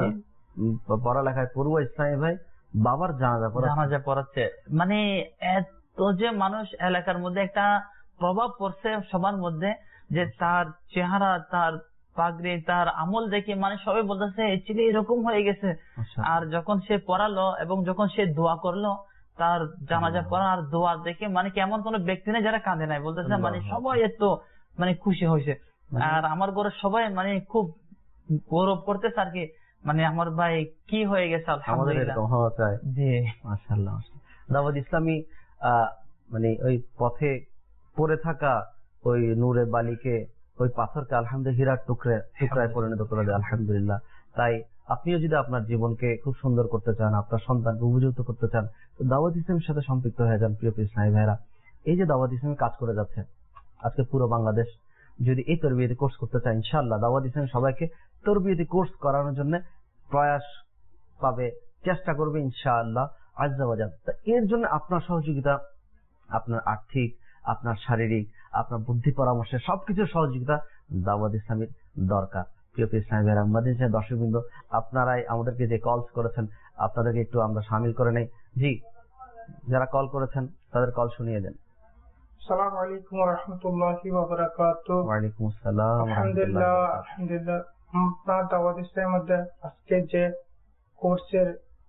পড়ালেখায় পড়ুয়া ইসলামী ভাই বাবার জানাজা জানাজা পড়াচ্ছে। মানে এত যে মানুষ এলাকার মধ্যে একটা প্রভাব পড়ছে সবার মধ্যে, যে তার চেহারা, তার পাগড়ি, তার আমল দেখে মানে সবাই বলতেছে এই ছেলে এরকম হয়ে গেছে। আর যখন সে পড়ালো এবং যখন সে দোয়া করলো, তার জানাজা পড়া আর দোয়া দেখে মানে কেমন কোন ব্যক্তি নেই যারা কাঁদে নাই, বলতেছে মানে সবাই এত মানে খুশি হয়েছে। আর আমার ঘরে সবাই মানে খুব গৌরব করতেছে আর কি, মানে আমার ভাই কি হয়ে গেছে আলহামদুলিল্লাহ। জি মাশাআল্লাহ। দাওয়াত ইসলামী মানে ওই পথে পড়ে থাকা ওই নূরে বালিকে, ওই পাথরকে আলহামদুলিল্লাহ হীরার টুকরে টুকরায় পরিণত করে দেয় আলহামদুলিল্লাহ। তাই আপনিও যদি আপনার জীবনকে খুব সুন্দর করতে চান, আপনার সন্তানকে উপযুক্ত করতে চান, তো দাওয়াত ইসলামের সাথে সম্পৃক্ত হয়ে যান। প্রিয় ইসলামী ভাইরা, এই যে দাওয়াত ইসলামী কাজ করে যাচ্ছে আজকে পুরো বাংলাদেশ, যদি এই তারবিয়তি কোর্স করতে চায় ইনশাআল্লাহ দাওয়াত ইসলামী সবাইকে তারবিয়তি কোর্স করানোর জন্য প্রয়াস পাবে, চেষ্টা করবে ইনশাআল্লাহ আজ্জা ওয়া জাল। তা এর জন্য আপনার সহযোগিতা, আপনার আর্থিক, আপনার শারীরিক, আপনার বুদ্ধি পরামর্শের সবকিছুর সহযোগিতা দাওয়াত ইসলামীর দরকার। প্রিয় ইসলামী ভাইরা, মাদ্রাসার দর্শকবৃন্দ, আপনারাই আমাদেরকে যে কলস করেছেন আপনাদেরকে একটু আমরা শামিল করে নেই। জি, যারা কল করেছেন তাদের কল শুনিয়ে দেন। আসসালামু আলাইকুম ওয়া রাহমাতুল্লাহি ওয়া বারাকাতুহু। ওয়া আলাইকুম আসসালাম। আলহামদুলিল্লাহ আলহামদুলিল্লাহ আপনার দাওয়াত ইসলামের মধ্যে আজকে যে কোর্সের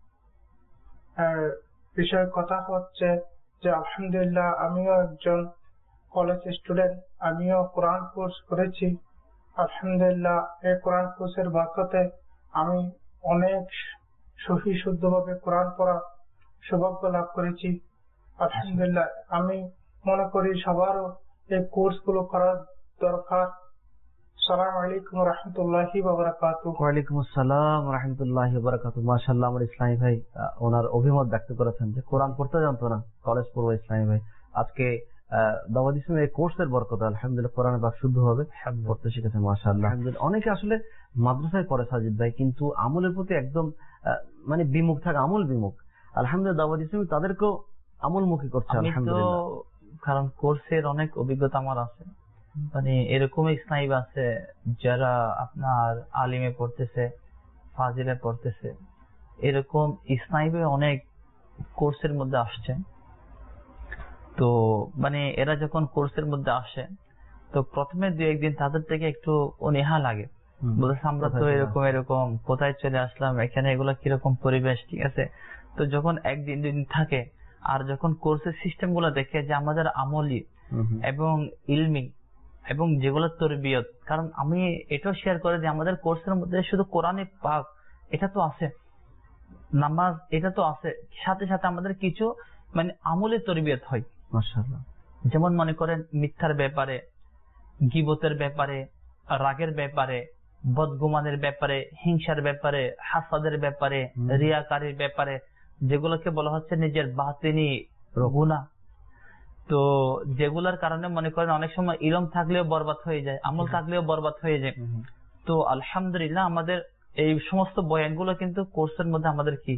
বিষয়ে কথা হচ্ছে, যে আলহামদুলিল্লাহ আমিও একজন কলেজ স্টুডেন্ট, আমিও কোরআন কোর্স করেছি। আলহামদুলিল্লাহ এই কোরআন কোর্সের বরকতে আমি অনেক সহি শুদ্ধভাবে কোরআন পড়া সৌভাগ্য লাভ করেছি। আলহামদুলিল্লাহ আমি মনে করি সবারও এই কোর্স গুলো করার দরকার। আসসালামু আলাইকুম ওয়া রাহমাতুল্লাহি ওয়া বারাকাতুহু। ওয়া আলাইকুম আসসালাম ওয়া রাহমাতুল্লাহি ওয়া বারাকাতুহু। মাশাআল্লাহ, আমার ইসলামী ভাই ওনার অভিমত ব্যক্ত করেছেন যে কোরআন পড়তে জানতো না, কলেজ পড়ুয়া ইসলামী ভাই আজকে দাওয়াত ইসলামের কোর্সের বরকতে আলহামদুলিল্লাহ কোরআন পাক শুদ্ধ হবে পড়তে শিখেছে। মাশাআল্লাহ। অনেকে আসলে মাদ্রাসায় পড়ে সাজিদ ভাই, কিন্তু আমলের প্রতি একদম মানে বিমুখ থাকে, আমল বিমুখ। আলহামদুলিল্লাহ দাওয়াত ইসলামী তাদেরকেও আমলমুখী করছে আলহামদুলিল্লাহ। কারণ কোর্সের অনেক অভিজ্ঞতা আমার আছে, মানে এরকম ইসলামী আছে যারা আপনার আলিমে পড়তেছে, ফাজিলে পড়তেছে, এরকম ইসলামী অনেক কোর্সের মধ্যে আসছে। তো মানে এরা যখন কোর্সের মধ্যে আসে তো প্রথমে দু একদিন তাদের থেকে একটু অনীহা লাগে, বলছে আমরা তো এরকম এরকম কোথায় চলে আসলাম, এখানে এগুলো কিরকম পরিবেশ, ঠিক আছে। তো যখন একদিন দুই দিন থাকে আর যখন কোর্সের সিস্টেম গুলো দেখে যে আমাদের আমলি এবং ইলমি এবং যেগুলো তরবিয়ত, কারণ আমি এটাও শেয়ার করে যে আমাদের কোর্সের মধ্যে শুধু কোরআনে পাক এটা তো আছে, নামাজ এটা তো আছে, সাথে সাথে আমাদের কিছু মানে আমলে তরবিয়ত হয় মাশাআল্লাহ। যেমন মনে করেন মিথ্যার ব্যাপারে, গীবতের ব্যাপারে, রাগের ব্যাপারে, বদগুমানের ব্যাপারে, হিংসার ব্যাপারে, হাসাদের ব্যাপারে, রিয়াকারীর ব্যাপারে, যেগুলোকে বলা হচ্ছে নিজের বাতিনি গুনাহ। তো যেগুলোর কারণে মনে করেন অনেক সময় ইলম থাকলেও বরবাদ হয়ে যায়, আমল থাকলেও বরবাদ হয়ে যায়। তো আলহামদুলিল্লাহ আমাদের এই সমস্ত বয়ানগুলো কিন্তু কোর্সের মধ্যে আমাদের কি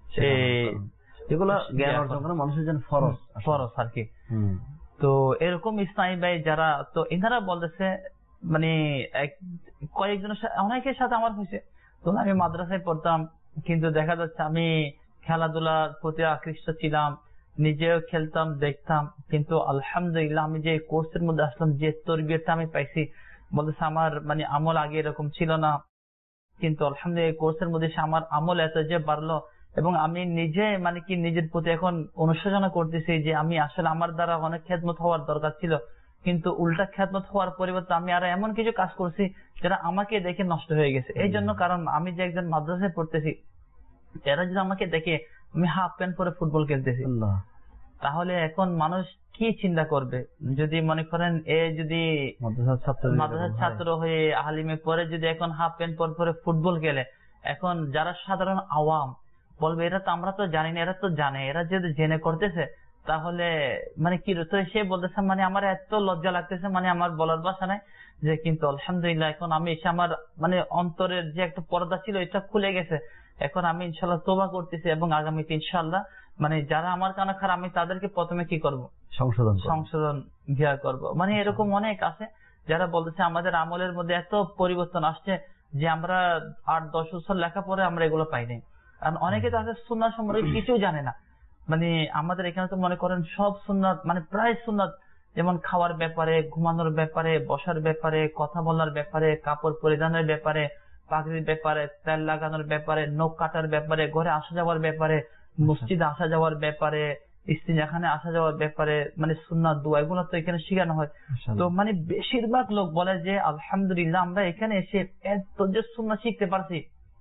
এগুলো জ্ঞান অর্জন করা মানুষের জন্য ফরজ ফরজ আর কি। তো এরকম ইসলামী ভাই যারা, তো এনারা বলতেছে মানে কয়েকজনের সাথে অনেকের সাথে আমার হয়েছে, তো আমি মাদ্রাসায় পড়তাম কিন্তু দেখা যাচ্ছে আমি খেলাধুলার প্রতি আকৃষ্ট ছিলাম, নিজেও খেলতাম দেখতাম, কিন্তু আলহামদুলিল্লাহ আমি যে কোর্সের মধ্যে আসলাম যে তরবিয়তটা আমি পাইছি, বলতেছে আমার মানে আমল আগে এরকম ছিল না, কিন্তু আলহামদুলিল্লাহ কোর্সের মধ্যে আমার আমল এত যে বাড়লো এবং আমি নিজে মানে কি নিজের প্রতি এখন অনুশোচনা করতেছি যে আমি আসলে আমার দ্বারা অনেক খেদমত হওয়ার দরকার ছিল, কিন্তু উল্টা খেদমত হওয়ার পরিবর্তে আমি আরো এমন কিছু কাজ করছি যেটা আমাকে দেখে নষ্ট হয়ে গেছে। এই জন্য কারণ আমি যে একজন মাদ্রাসায় পড়তেছি, এরা যদি আমাকে দেখে আমি হাফ প্যান্ট পরে ফুটবল খেলতেছি, তাহলে এখন মানুষ কি চিন্তা করবে? যদি মনে করেন এ যদি মাদ্রাসার ছাত্র হয়ে আলিমে পরে যদি এখন হাফ প্যান্ট পরে পরে ফুটবল খেলে, এখন যারা সাধারণ আওয়াম বলবে এরা তো আমরা তো জানি না, এরা তো জানে, এরা যদি জেনে করতেছে তাহলে মানে কি তো সে বলতেছে মানে আমার এত লজ্জা লাগতেছে, মানে আমার বলার ভাষা নাই যে, কিন্তু আলহামদুলিল্লাহ এখন আমি এসে আমার মানে অন্তরের যে একটা পর্দা ছিল এটা খুলে গেছে, এখন আমি ইনশাল্লাহ তোবা করতেছি এবং আগামীতে ইনশাল্লাহ মানে যারা আমার কানা খারাপ আমি তাদেরকে প্রথমে কি করব, সংশোধন সংশোধন গিয়া করব। মানে এরকম অনেক আছে যারা বলতেছে আমাদের আমলের মধ্যে এত পরিবর্তন আসছে যে আমরা আট দশ বছর লেখাপড়ে আমরা এগুলো পাই নাই। কারণ অনেকে তো আছে সুন্নাত সম্পর্কে কিছু জানে না, মানে আমাদের এখানে তো মনে করেন সব সুন্নাত মানে প্রায় সুন্নাত, যেমন খাওয়ার ব্যাপারে, ঘুমানোর ব্যাপারে, বসার ব্যাপারে, কথা বলার ব্যাপারে, কাপড় পরিধানের ব্যাপারে, পাগড়ির ব্যাপারে, তেল লাগানোর ব্যাপারে, নখ কাটার ব্যাপারে, ঘরে আসা যাওয়ার ব্যাপারে, মসজিদে আসা যাওয়ার ব্যাপারে, ইস্তিনজাখানে আসা যাওয়ার ব্যাপারে, মানে সুন্নাত দোয়া এগুলো তো এখানে শেখানো হয়। তো মানে বেশিরভাগ লোক বলে যে আলহামদুলিল্লাহ আমরা এখানে এসে এত যে সুন্নাত শিখতে পারছি,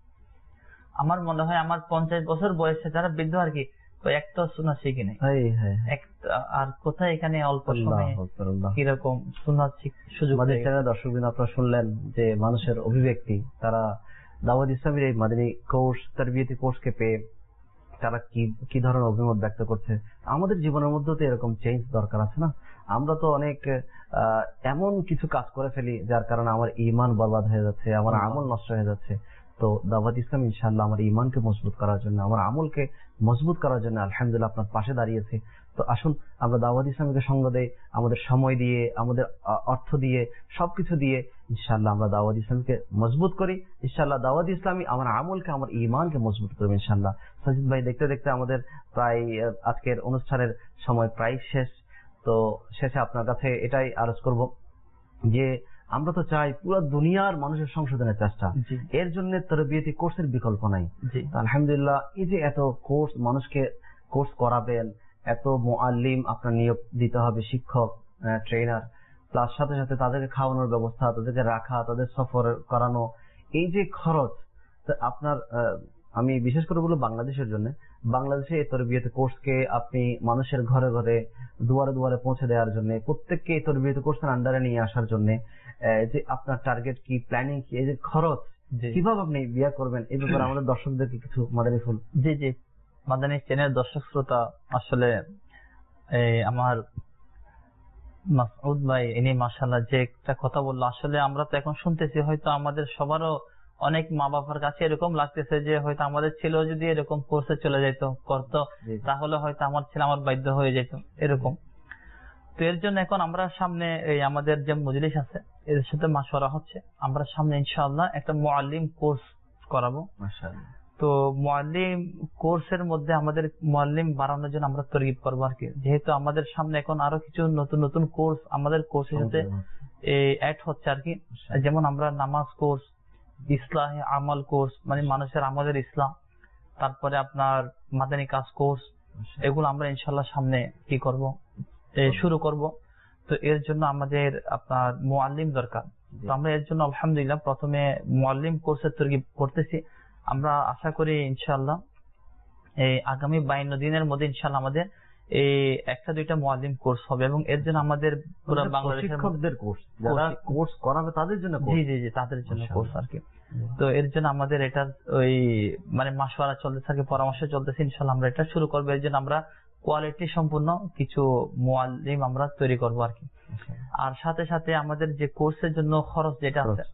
আমার মনে হয় আমার পঞ্চাশ বছর বয়সে যারা বৃদ্ধ আর কি একটা সুন্নাত শিখে নেই, আর কোথায় এখানে অল্প সময়ে কিরকম সুন্নাত সুযোগ। দর্শক বিন্দু আপনারা শুনলেন যে মানুষের অভিব্যক্তি, তারা দাওয়াত ইসলামের এই মাদানী কোর্স তারবিয়তি কোর্সকে পেয়ে তারা কি কি ধরনের অভিমত ব্যক্ত করছে। আমাদের জীবনের মধ্যে তো এরকম চেঞ্জ দরকার আছে না? আমরা তো অনেক এমন কিছু কাজ করে ফেলি যার কারণে আমার ঈমান বরবাদ হয়ে যাচ্ছে, আমার আমল নষ্ট হয়ে যাচ্ছে। তো দাওয়াত ইসলাম ইনশাআল্লাহ আমার ঈমানকে মজবুত করার জন্য, আমার আমলকে মজবুত করার জন্য আলহামদুলিল্লাহ আপনার পাশে দাঁড়িয়েছে। তো আসুন আমরা দাওয়াত ইসলামকে সঙ্গ দেই, আমাদের সময় দিয়ে, আমাদের অর্থ দিয়ে, সবকিছু দিয়ে ইনশাআল্লাহ আমরা দাওয়াত ইসলামকে মজবুত করি। ইনশাআল্লাহ দাওয়াত ইসলামী আমার আমলকে, আমার ঈমানকে মজবুত করবে ইনশাআল্লাহ। সাজিদ ভাই, দেখতে দেখতে আমাদের প্রায় আজকের অনুষ্ঠানের সময় প্রায় শেষ। তো শেষে আপনার কাছে এটাই আরজ করব যে আমরা তো চাই পুরো দুনিয়ার মানুষের সংশোধনের চেষ্টা, এর জন্য তারবিয়তি কোর্সের বিকল্প নাই। আলহামদুলিল্লাহ এই যে এত কোর্স মানুষকে কোর্স করাবেন, এত মুআল্লিম আপনার নিয়োগ দিতে হবে, শিক্ষক ট্রেনার, প্লাস সাথে সাথে তাদেরকে খাওয়ানোর ব্যবস্থা, তাদেরকে রাখা, তাদের সফর করানো, এই যে খরচ আপনার, আমি বিশেষ করে বলবো বাংলাদেশের জন্য, বাংলাদেশে এই তারবিয়তি কোর্সকে আপনি মানুষের ঘরে ঘরে দুয়ারে দুয়ারে পৌঁছে দেওয়ার জন্য, প্রত্যেককে এই তারবিয়তি কোর্সের আন্ডারে নিয়ে আসার জন্য যে আপনার টার্গেট কি, প্ল্যানিং কি, এই যে খরচ কিভাবে আপনি বিয়া করবেন, এই ব্যাপারে আমাদের দর্শকদেরকে কিছু মাদানী ফুল। জি জি মাদানী চ্যানেল দর্শক শ্রোতা, আসলে আমার মাসউদ ভাই ইনি মাশাআল্লাহ যে একটা কথা বললো, আসলে আমরা তো এখন শুনতেছি, হয়তো আমাদের সবারও অনেক মা বাবার কাছে এরকম লাগতেছে যে হয়তো আমাদের ছেলে যদি এরকম কোর্সে চলে যেত করতো, তাহলে হয়তো আমার ছেলে আমার বাধ্য হয়ে যেত এরকম। তো এর জন্য এখন আমরা সামনে এই আমাদের যে মজলিস আছে এর সাথে মাশওয়ারা হচ্ছে, আমরা সামনে ইনশাআল্লাহ একটা মুআল্লিম কোর্স করাবো। মাশাআল্লাহ। তো তো মুআল্লিম কোর্সের মধ্যে আমাদের মুআল্লিম বাড়ানোর জন্য আমরা তরগিব করবো আর কি, যেহেতু আমাদের সামনে এখন আরো কিছু নতুন নতুন কোর্স আমাদের কোর্সের সাথে অ্যাড হচ্ছে আর কি। যেমন আমরা নামাজ কোর্স, ইসলাহি আমল কোর্স, মানে মানুষের আমাদের ইসলাম, তারপরে আপনার মাদানী কাজ কোর্স, এগুলো আমরা ইনশাল্লাহ সামনে কি করব, শুরু করব। তো এর জন্য আমাদের আপনার মুআল্লিম দরকার। তো আমরা এর জন্য আলহামদুলিল্লাহ প্রথমে মুআল্লিম কোর্সের তরগিব করতেছি। আমরা আশা করি ইনশাআল্লাহ এই আগামী বায়ান্ন দিনের মধ্যে ইনশাআল্লাহ আমাদের এই একটা দুইটা মুআল্লিম কোর্স হবে, এবং এর জন্য আমাদের পুরো বাংলাদেশের শিক্ষকদের কোর্স, যারা কোর্স করাবে তাদের জন্য, জি জি জি তাদের জন্য কোর্স আর কি। তো এর জন্য আমাদের এটা ওই মানে মাশওয়ারা চলতে থাকে, পরামর্শ চলতেছে, ইনশাআল্লাহ আমরা এটা শুরু করবো। এর জন্য আমরা কোয়ালিটি সম্পূর্ণ কিছু মুআল্লিম আমরা তৈরি করবো আর কি। আর সাথে সাথে আমাদের যে কোর্সের জন্য খরচ যেটা আছে,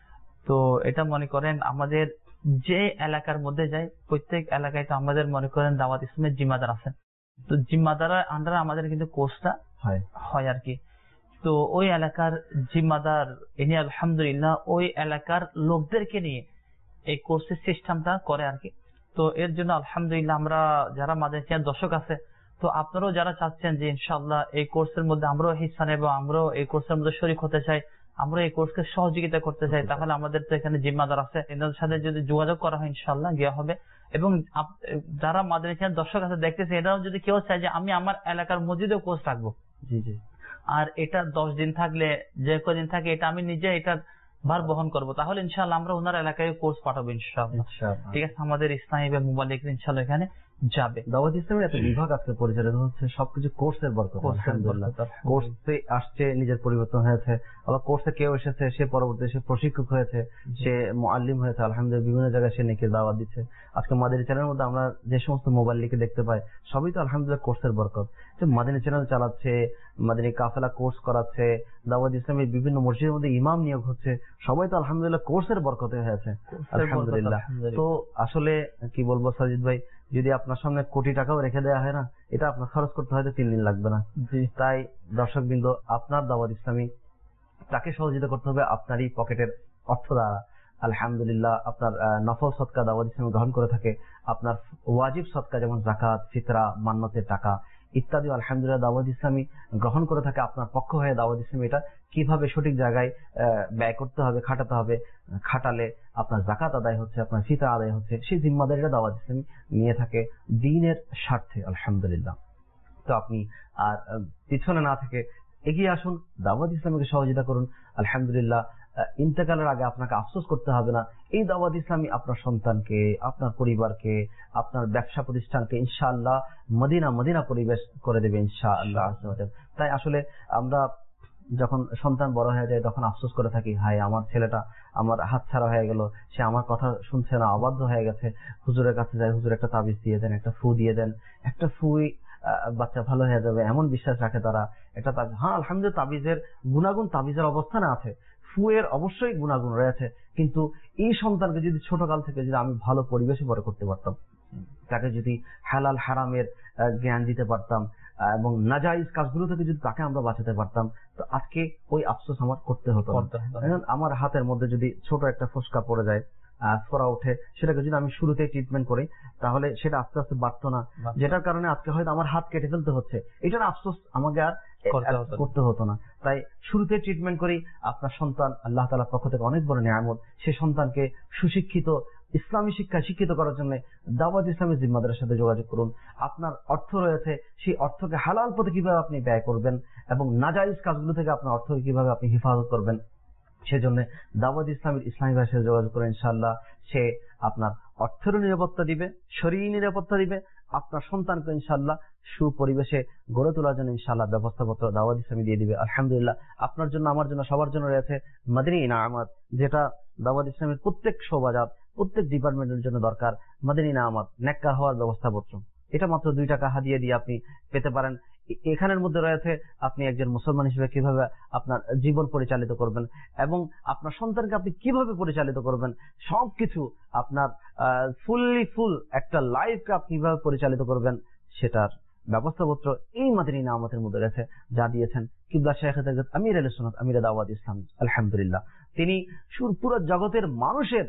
তো এটা মনে করেন আমাদের যে এলাকার মধ্যে যাই, প্রত্যেক এলাকায় তো আমাদের মনে করেন দাওয়াত ইসলামের জিম্মাদার আছেন, তো জিম্মাদারের আন্ডারে আমাদের কিন্তু কোর্সটা হয় আর কি। তো ওই এলাকার জিম্মাদার ইনি আলহামদুলিল্লাহ ওই এলাকার লোকদেরকে নিয়ে এই কোর্সের সিস্টেমটা করে আর কি। তো এর জন্য আলহামদুলিল্লাহ আমরা যারা মাদ্রাসার দর্শক আছে, তো আপনারাও যারা চাচ্ছেন যে ইনশাআল্লাহ এই কোর্সের মধ্যে আমরাও হিস্সা নেব, আমরাও এই কোর্সের মধ্যে শরীক হতে চাই, আমরা এই কোর্সকে সহযোগিতা করতে চাই, তাহলে আমাদের তো এখানে জিম্মাদার আছে, এদের সাথে যদি যোগাযোগ করা হয় ইনশাআল্লাহ গিয়া হবে। এবং যারা মাদ্রাসার দর্শক আছে দেখতেছে, এটাও যদি কেউ চায় যে আমি আমার এলাকার মসজিদেও কোর্স রাখবো, জি জি, আর এটা দশ দিন থাকলে যে কদিন থাকে এটা আমি নিজে এটা ভার বহন করবো, তাহলে ইনশাআল্লাহ আমরা ওনার এলাকায় কোর্স পাঠাবো ইনশাআল্লাহ। ঠিক আছে, আমাদের ইসলামী বা মোবাইল ইনশাআল্লাহ এখানে যাবে। দাওয়াত ইসলামের একটা বিভাগ আজকে পরিচালিত হচ্ছে সবকিছু কোর্সের বরকত, আলহামদুলিল্লাহ। কোর্সে আসছে, নিজের পরিবর্তন হয়েছে, আবার কোর্সে কেউ এসেছে, সে পরবর্তীতে সে প্রশিক্ষক হয়েছে, সে মুআল্লিম হয়েছে, আলহামদুলিল্লাহ বিভিন্ন জায়গায় সে নেকির দাওয়াত দিচ্ছে। আজকে মাদানী চ্যানেলের মধ্যে আমরা যে সমস্ত মোবাইল লিখে দেখতে পাই, সবই তো আলহামদুলিল্লাহ কোর্সের বরকত। যে মাদানী চ্যানেল চালাচ্ছে, মাদানী কাফেলা কোর্স করাচ্ছে, দাওয়াত ইসলামের বিভিন্ন মসজিদের মধ্যে ইমাম নিয়োগ হচ্ছে, সবাই তো আলহামদুলিল্লাহ কোর্সের বরকতে হয়েছে, আলহামদুলিল্লাহ। তো আসলে কি বলবো সাজিদ ভাই, যদি আপনার সামনে কোটি টাকাও রেখে দেওয়া হয় না, এটা আপনার খরচ করতে হয়তো তিন দিন লাগবে না। তাই দর্শক বিন্দু, আপনার দাওয়াত ইসলামী তাকে সহযোগিতা করতে হবে আপনারই পকেটের অর্থ দ্বারা। আলহামদুলিল্লাহ আপনার নফল সদকা দাওয়াত ইসলামী গ্রহণ করে থাকে, আপনার ওয়াজিব সদকা যেমন যাকাত, ফিতরা, মান্নতের টাকা ইত্যাদি আলহামদুলিল্লাহ দাওয়াত ইসলামী গ্রহণ করে থাকে আপনার পক্ষ হয়ে। দাওয়াত ইসলামী এটা কিভাবে সঠিক জায়গায় ব্যয় করতে হবে, খাটাতে হবে, খাটালে আপনার যাকাত আদায় হচ্ছে, আপনার ফিতরা আদায় হচ্ছে, সেই জিম্মাদারিটা দাওয়াত ইসলামী নিয়ে থাকে দ্বীনের স্বার্থে, আলহামদুলিল্লাহ। তো আপনি আর পিছনে না থেকে এগিয়ে আসুন, দাওয়াত ইসলামীকে সহযোগিতা করুন। আলহামদুলিল্লাহ ইন্তেকালের আগে আপনাকে আফসোস করতে হবে না। এই দাওয়াত ইসলামী আপনার সন্তানকে, আপনার পরিবারকে, আপনার ব্যবসা প্রতিষ্ঠানকে ইনশাআল্লাহ মদিনা মদিনা পরিবেশ করে দেবে ইনশাআল্লাহ। তাই আসলে আমরা যখন সন্তান বড় হয়ে যায় তখন আফসোস করে থাকি, হায় আমার ছেলেটা আমার হাতছাড়া হয়ে গেল, সে আমার কথা শুনছে না, অবাধ্য হয়ে গেছে। হুজুরের কাছে যায়, হুজুর একটা তাবিজ দিয়ে দেন, একটা ফু দিয়ে দেন, একটা ফুই বাচ্চা ভালো হয়ে যাবে, এমন বিশ্বাস রাখে তারা। একটা তাবিজ, হ্যাঁ আলহামদুলিল্লাহ তাবিজের গুণাগুণ তাবিজের অবস্থানে আছে, ফুয়ের অবশ্যই গুণাগুণ রয়েছে, কিন্তু এই সন্তানকে যদি ছোটকাল থেকে যদি আমি ভালো পরিবেশে বড় করতে পারতাম, তাকে যদি হালাল হারামের জ্ঞান দিতে পারতাম এবং নাজাইজ কাজগুলো থেকে যদি তাকে আমরা বাঁচাতে পারতাম, তো আজকে ওই আফসোস আমার করতে হতো। আমার হাতের মধ্যে যদি ছোট একটা ফোসকা পড়ে যায়, ফোড়া উঠে, সেটাকে যদি আমি শুরুতে ট্রিটমেন্ট করি তাহলে সেটা আস্তে আস্তে বাড়তো না, যেটার কারণে আজকে হয়তো আমার হাত কেটে ফেলতে হচ্ছে, এটার আফসোস আমাকে আর করতে হতো না। তাই শুরুতে ট্রিটমেন্ট করি। আপনার সন্তান আল্লাহ তাআলার পক্ষ থেকে অনেক বড় নিয়ামত, সে সন্তানকে সুশিক্ষিত ইসলামী শিক্ষা শিক্ষিত করার জন্য দাওয়াত ইসলামী জিম্মাদারের সাথে যোগাযোগ করুন। আপনার অর্থ রয়েছে, সেই অর্থকে হালাল পথে কিভাবে আপনি ব্যয় করবেন এবং নাজাইজ কাজগুলো থেকে আপনার অর্থকে কিভাবে আপনি হেফাজত করবেন, সেজন্য দাওয়াত ইসলামের ইসলামী ভাষায় যোগাযোগ করেন। ইনশাআল্লাহ সে আপনার অর্থেরও নিরাপত্তা দিবে, শরীর নিরাপত্তা দিবে, আপনার সন্তানকে ইনশাআল্লাহ সুপরিবেশে গড়ে তোলার জন্য ইনশাআল্লাহ ব্যবস্থাপত্র দাওয়াত ইসলামী দিয়ে দিবে। আলহামদুলিল্লাহ আপনার জন্য, আমার জন্য, সবার জন্য রয়েছে মাদানী ইনামাত, যেটা দাওয়াত ইসলামের প্রত্যেক শোভাজাত, প্রত্যেক ডিপার্টমেন্টের জন্য দরকার। মাদানী ইনামাত নেককার হওয়ার ব্যবস্থাপত্র, এটা মাত্র দুই টাকা হাদিয়া দিয়ে আপনি পেতে পারেন। এখানের মধ্যে রয়েছে আপনি একজন মুসলমান হিসেবে কিভাবে আপনার জীবন পরিচালিত করবেন এবং আপনার সন্তানকে আপনি কিভাবে পরিচালিত করবেন, সবকিছু আপনার ফুললি ফুল একটা লাইফকে আপনি কিভাবে পরিচালিত করবেন, সেটার ব্যবস্থাপত্র এই মাদানী ইনামাতের মধ্যে রয়েছে, যা দিয়েছেন কিবলা শাইখ আমির আহলে সুন্নাত আমির দাওয়াত ইসলাম। আলহামদুলিল্লাহ তিনি পুরো জগতের মানুষের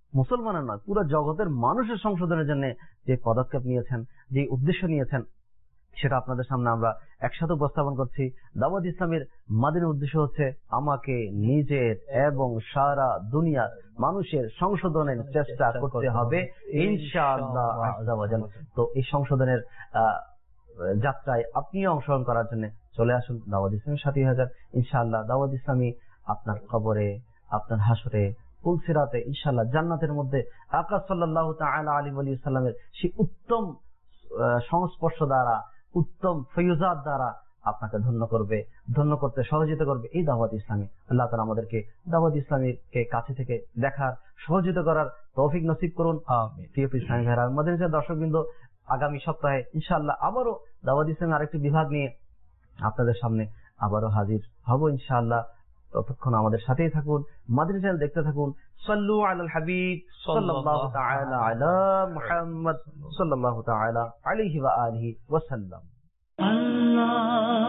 মুসলমানের নয়, পুরো জগতের মানুষের সংশোধনের জন্য যে পদক্ষেপ নিয়েছেন, যে উদ্দেশ্য নিয়েছেন, সেটা আপনাদের সামনে আমরা একসাথে উপস্থাপন করছি। দাওয়াত ইসলামের মাদিনী উদ্দেশ্য হচ্ছে আমাকে নিজের এবং সারা দুনিয়ার মানুষের সংশোধনের চেষ্টা করতে হবে ইনশাআল্লাহ আযজা ওয়া জাল। তো এই সংশোধনের আহ যাত্রায় আপনিও অংশগ্রহণ করার জন্য চলে আসুন দাওয়াত ইসলামের সাথী হাজার। ইনশাআল্লাহ দাওয়াত ইসলামী আপনার কবরে, আপনার হাসরে, পুলসিরাতে, ইনশাআল্লাহ জান্নাতের মধ্যে আকা সাল্লাল্লাহু তাআলা আলাইহি ওয়া সাল্লামের সেই উত্তম সংস্পর্শ দ্বারা, উত্তম ফয়ুজাত দ্বারা আপনাকে ধন্য করবে, ধন্য করতে সহযোগিতা করবে এই দাওয়াত ইসলামী। আল্লাহ তাআলা আমাদেরকে দাওয়াত ইসলামীকে কাছে থেকে দেখার, সহযোগিতা করার তৌফিক নসিব করুন। আমিন। প্রিয় ইসলামী ভাইরা, আমাদের দর্শকবৃন্দ, আগামী সপ্তাহে ইনশাআল্লাহ আবারও দাওয়াত ইসলামের আরেকটি বিভাগ নিয়ে আপনাদের সামনে আবারও হাজির হব ইনশাআল্লাহ। ততক্ষণ আমাদের সাথেই থাকুন, মাদানী চ্যানেল দেখতে থাকুন। সাল্লু আলাল হাবিব সাল্লাল্লাহু তাআলা আলা মুহাম্মদ সাল্লাল্লাহু তাআলা আলাইহি ওয়া আলিহি ওয়া সাল্লাম। আল্লাহ